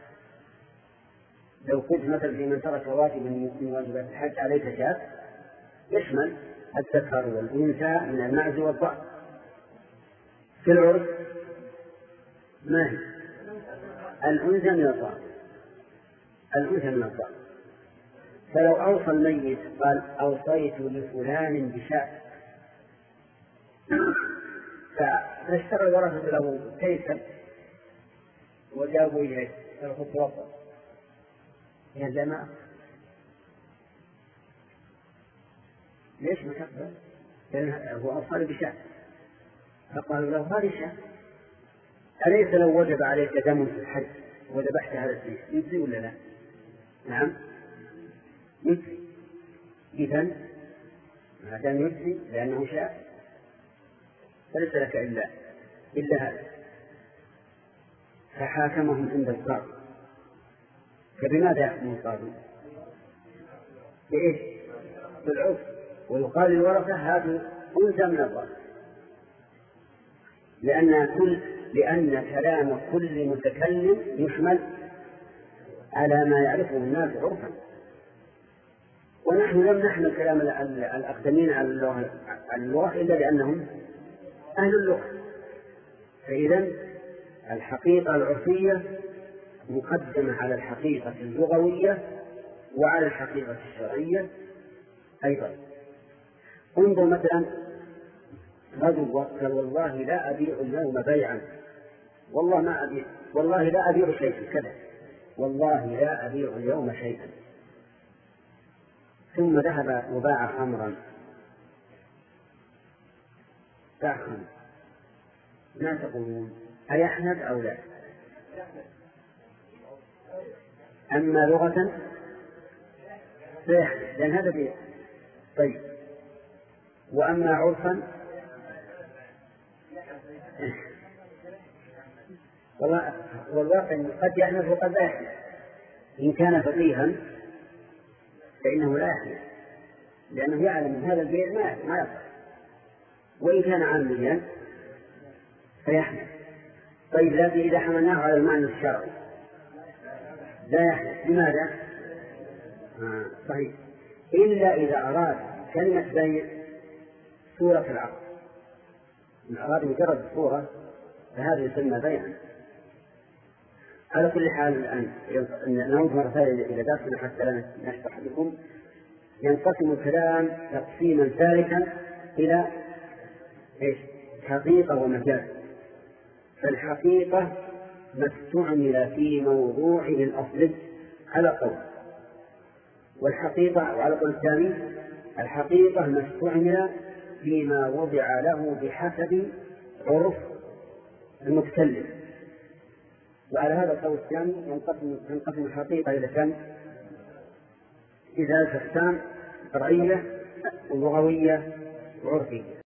لو قلت مثلا في من ترك واجب من واجبات الحج عليك شاة يشمل الذكر والأنثى من المعز والضأن. في العرف ما هي الأنثى من الضأن الأنثى من الضأن. فلو أوصى الميت قال أوصيت لفلان بشاة فاشترى الورثة له كيسا وجابوا إليه فلقد توفى يا جماعة ليش ما تقبل؟ لأنه هو أوصى بشاة فقالوا له هذه شاة. أليس لو وجب عليك دم في الحج وذبحت هذا الشيء يجزي ولا لا؟ نعم يجزي. إذن ما دام يجزي لأنه شاة فليس لك إلا إلا هذا. فحاكمهم عند القاضي. فبماذا يحكم القاضي؟ بإيش؟ بالعرف. ويقال للورثة هذه أنثى من الضأن، لأن كل لأن كلام كل متكلم يشمل على ما يعرفه الناس عرفا، ونحن لم نحمل كلام الأقدمين على اللغة إلا لأنهم أهل اللغة. فإذا الحقيقة العرفية مقدمة على الحقيقة اللغوية وعلى الحقيقة الشرعية أيضا. انظر مثلا رجل قال والله لا أبيع اليوم بيعا والله ما أبيع والله لا أبيع شيئا كذا والله لا أبيع اليوم شيئا، ثم ذهب وباع خمرا باع خمر. ما تقولون أيحنث أو لا؟ أما لغة فيحنث لأن هذا بيع. طيب وأما عرفا والواقع قد يحنث وقد لا يحنث. إن كان فقيها فإنه لا يحنث لأنه يعلم أن هذا البيع ما يصح، وإن كان عاميا فيحنث. طيب لكن إذا حملناه على المعنى الشرعي لا يحنث. لماذا؟ آه صحيح. إلا إذا أراد كلمة بيع صورة العقد، إن أراد مجرد الصورة فهذا يسمى بيعا. على كل حال الآن نعود مرة ثانية إلى درسنا حتى لا نشرح لكم. ينقسم الكلام تقسيما ثالثا إلى إيش؟ حقيقة ومجاز. فالحقيقة ما استعمل في موضوعه الأصلي على قول، والحقيقة وعلى قول الثاني الحقيقة ما استعمل فيما وضع له بحسب عرف المتكلم. وعلى هذا القول الثاني ينقسم ينقسم الحقيقة إلى كم؟ إذا أقسام شرعية ولغوية وعرفية.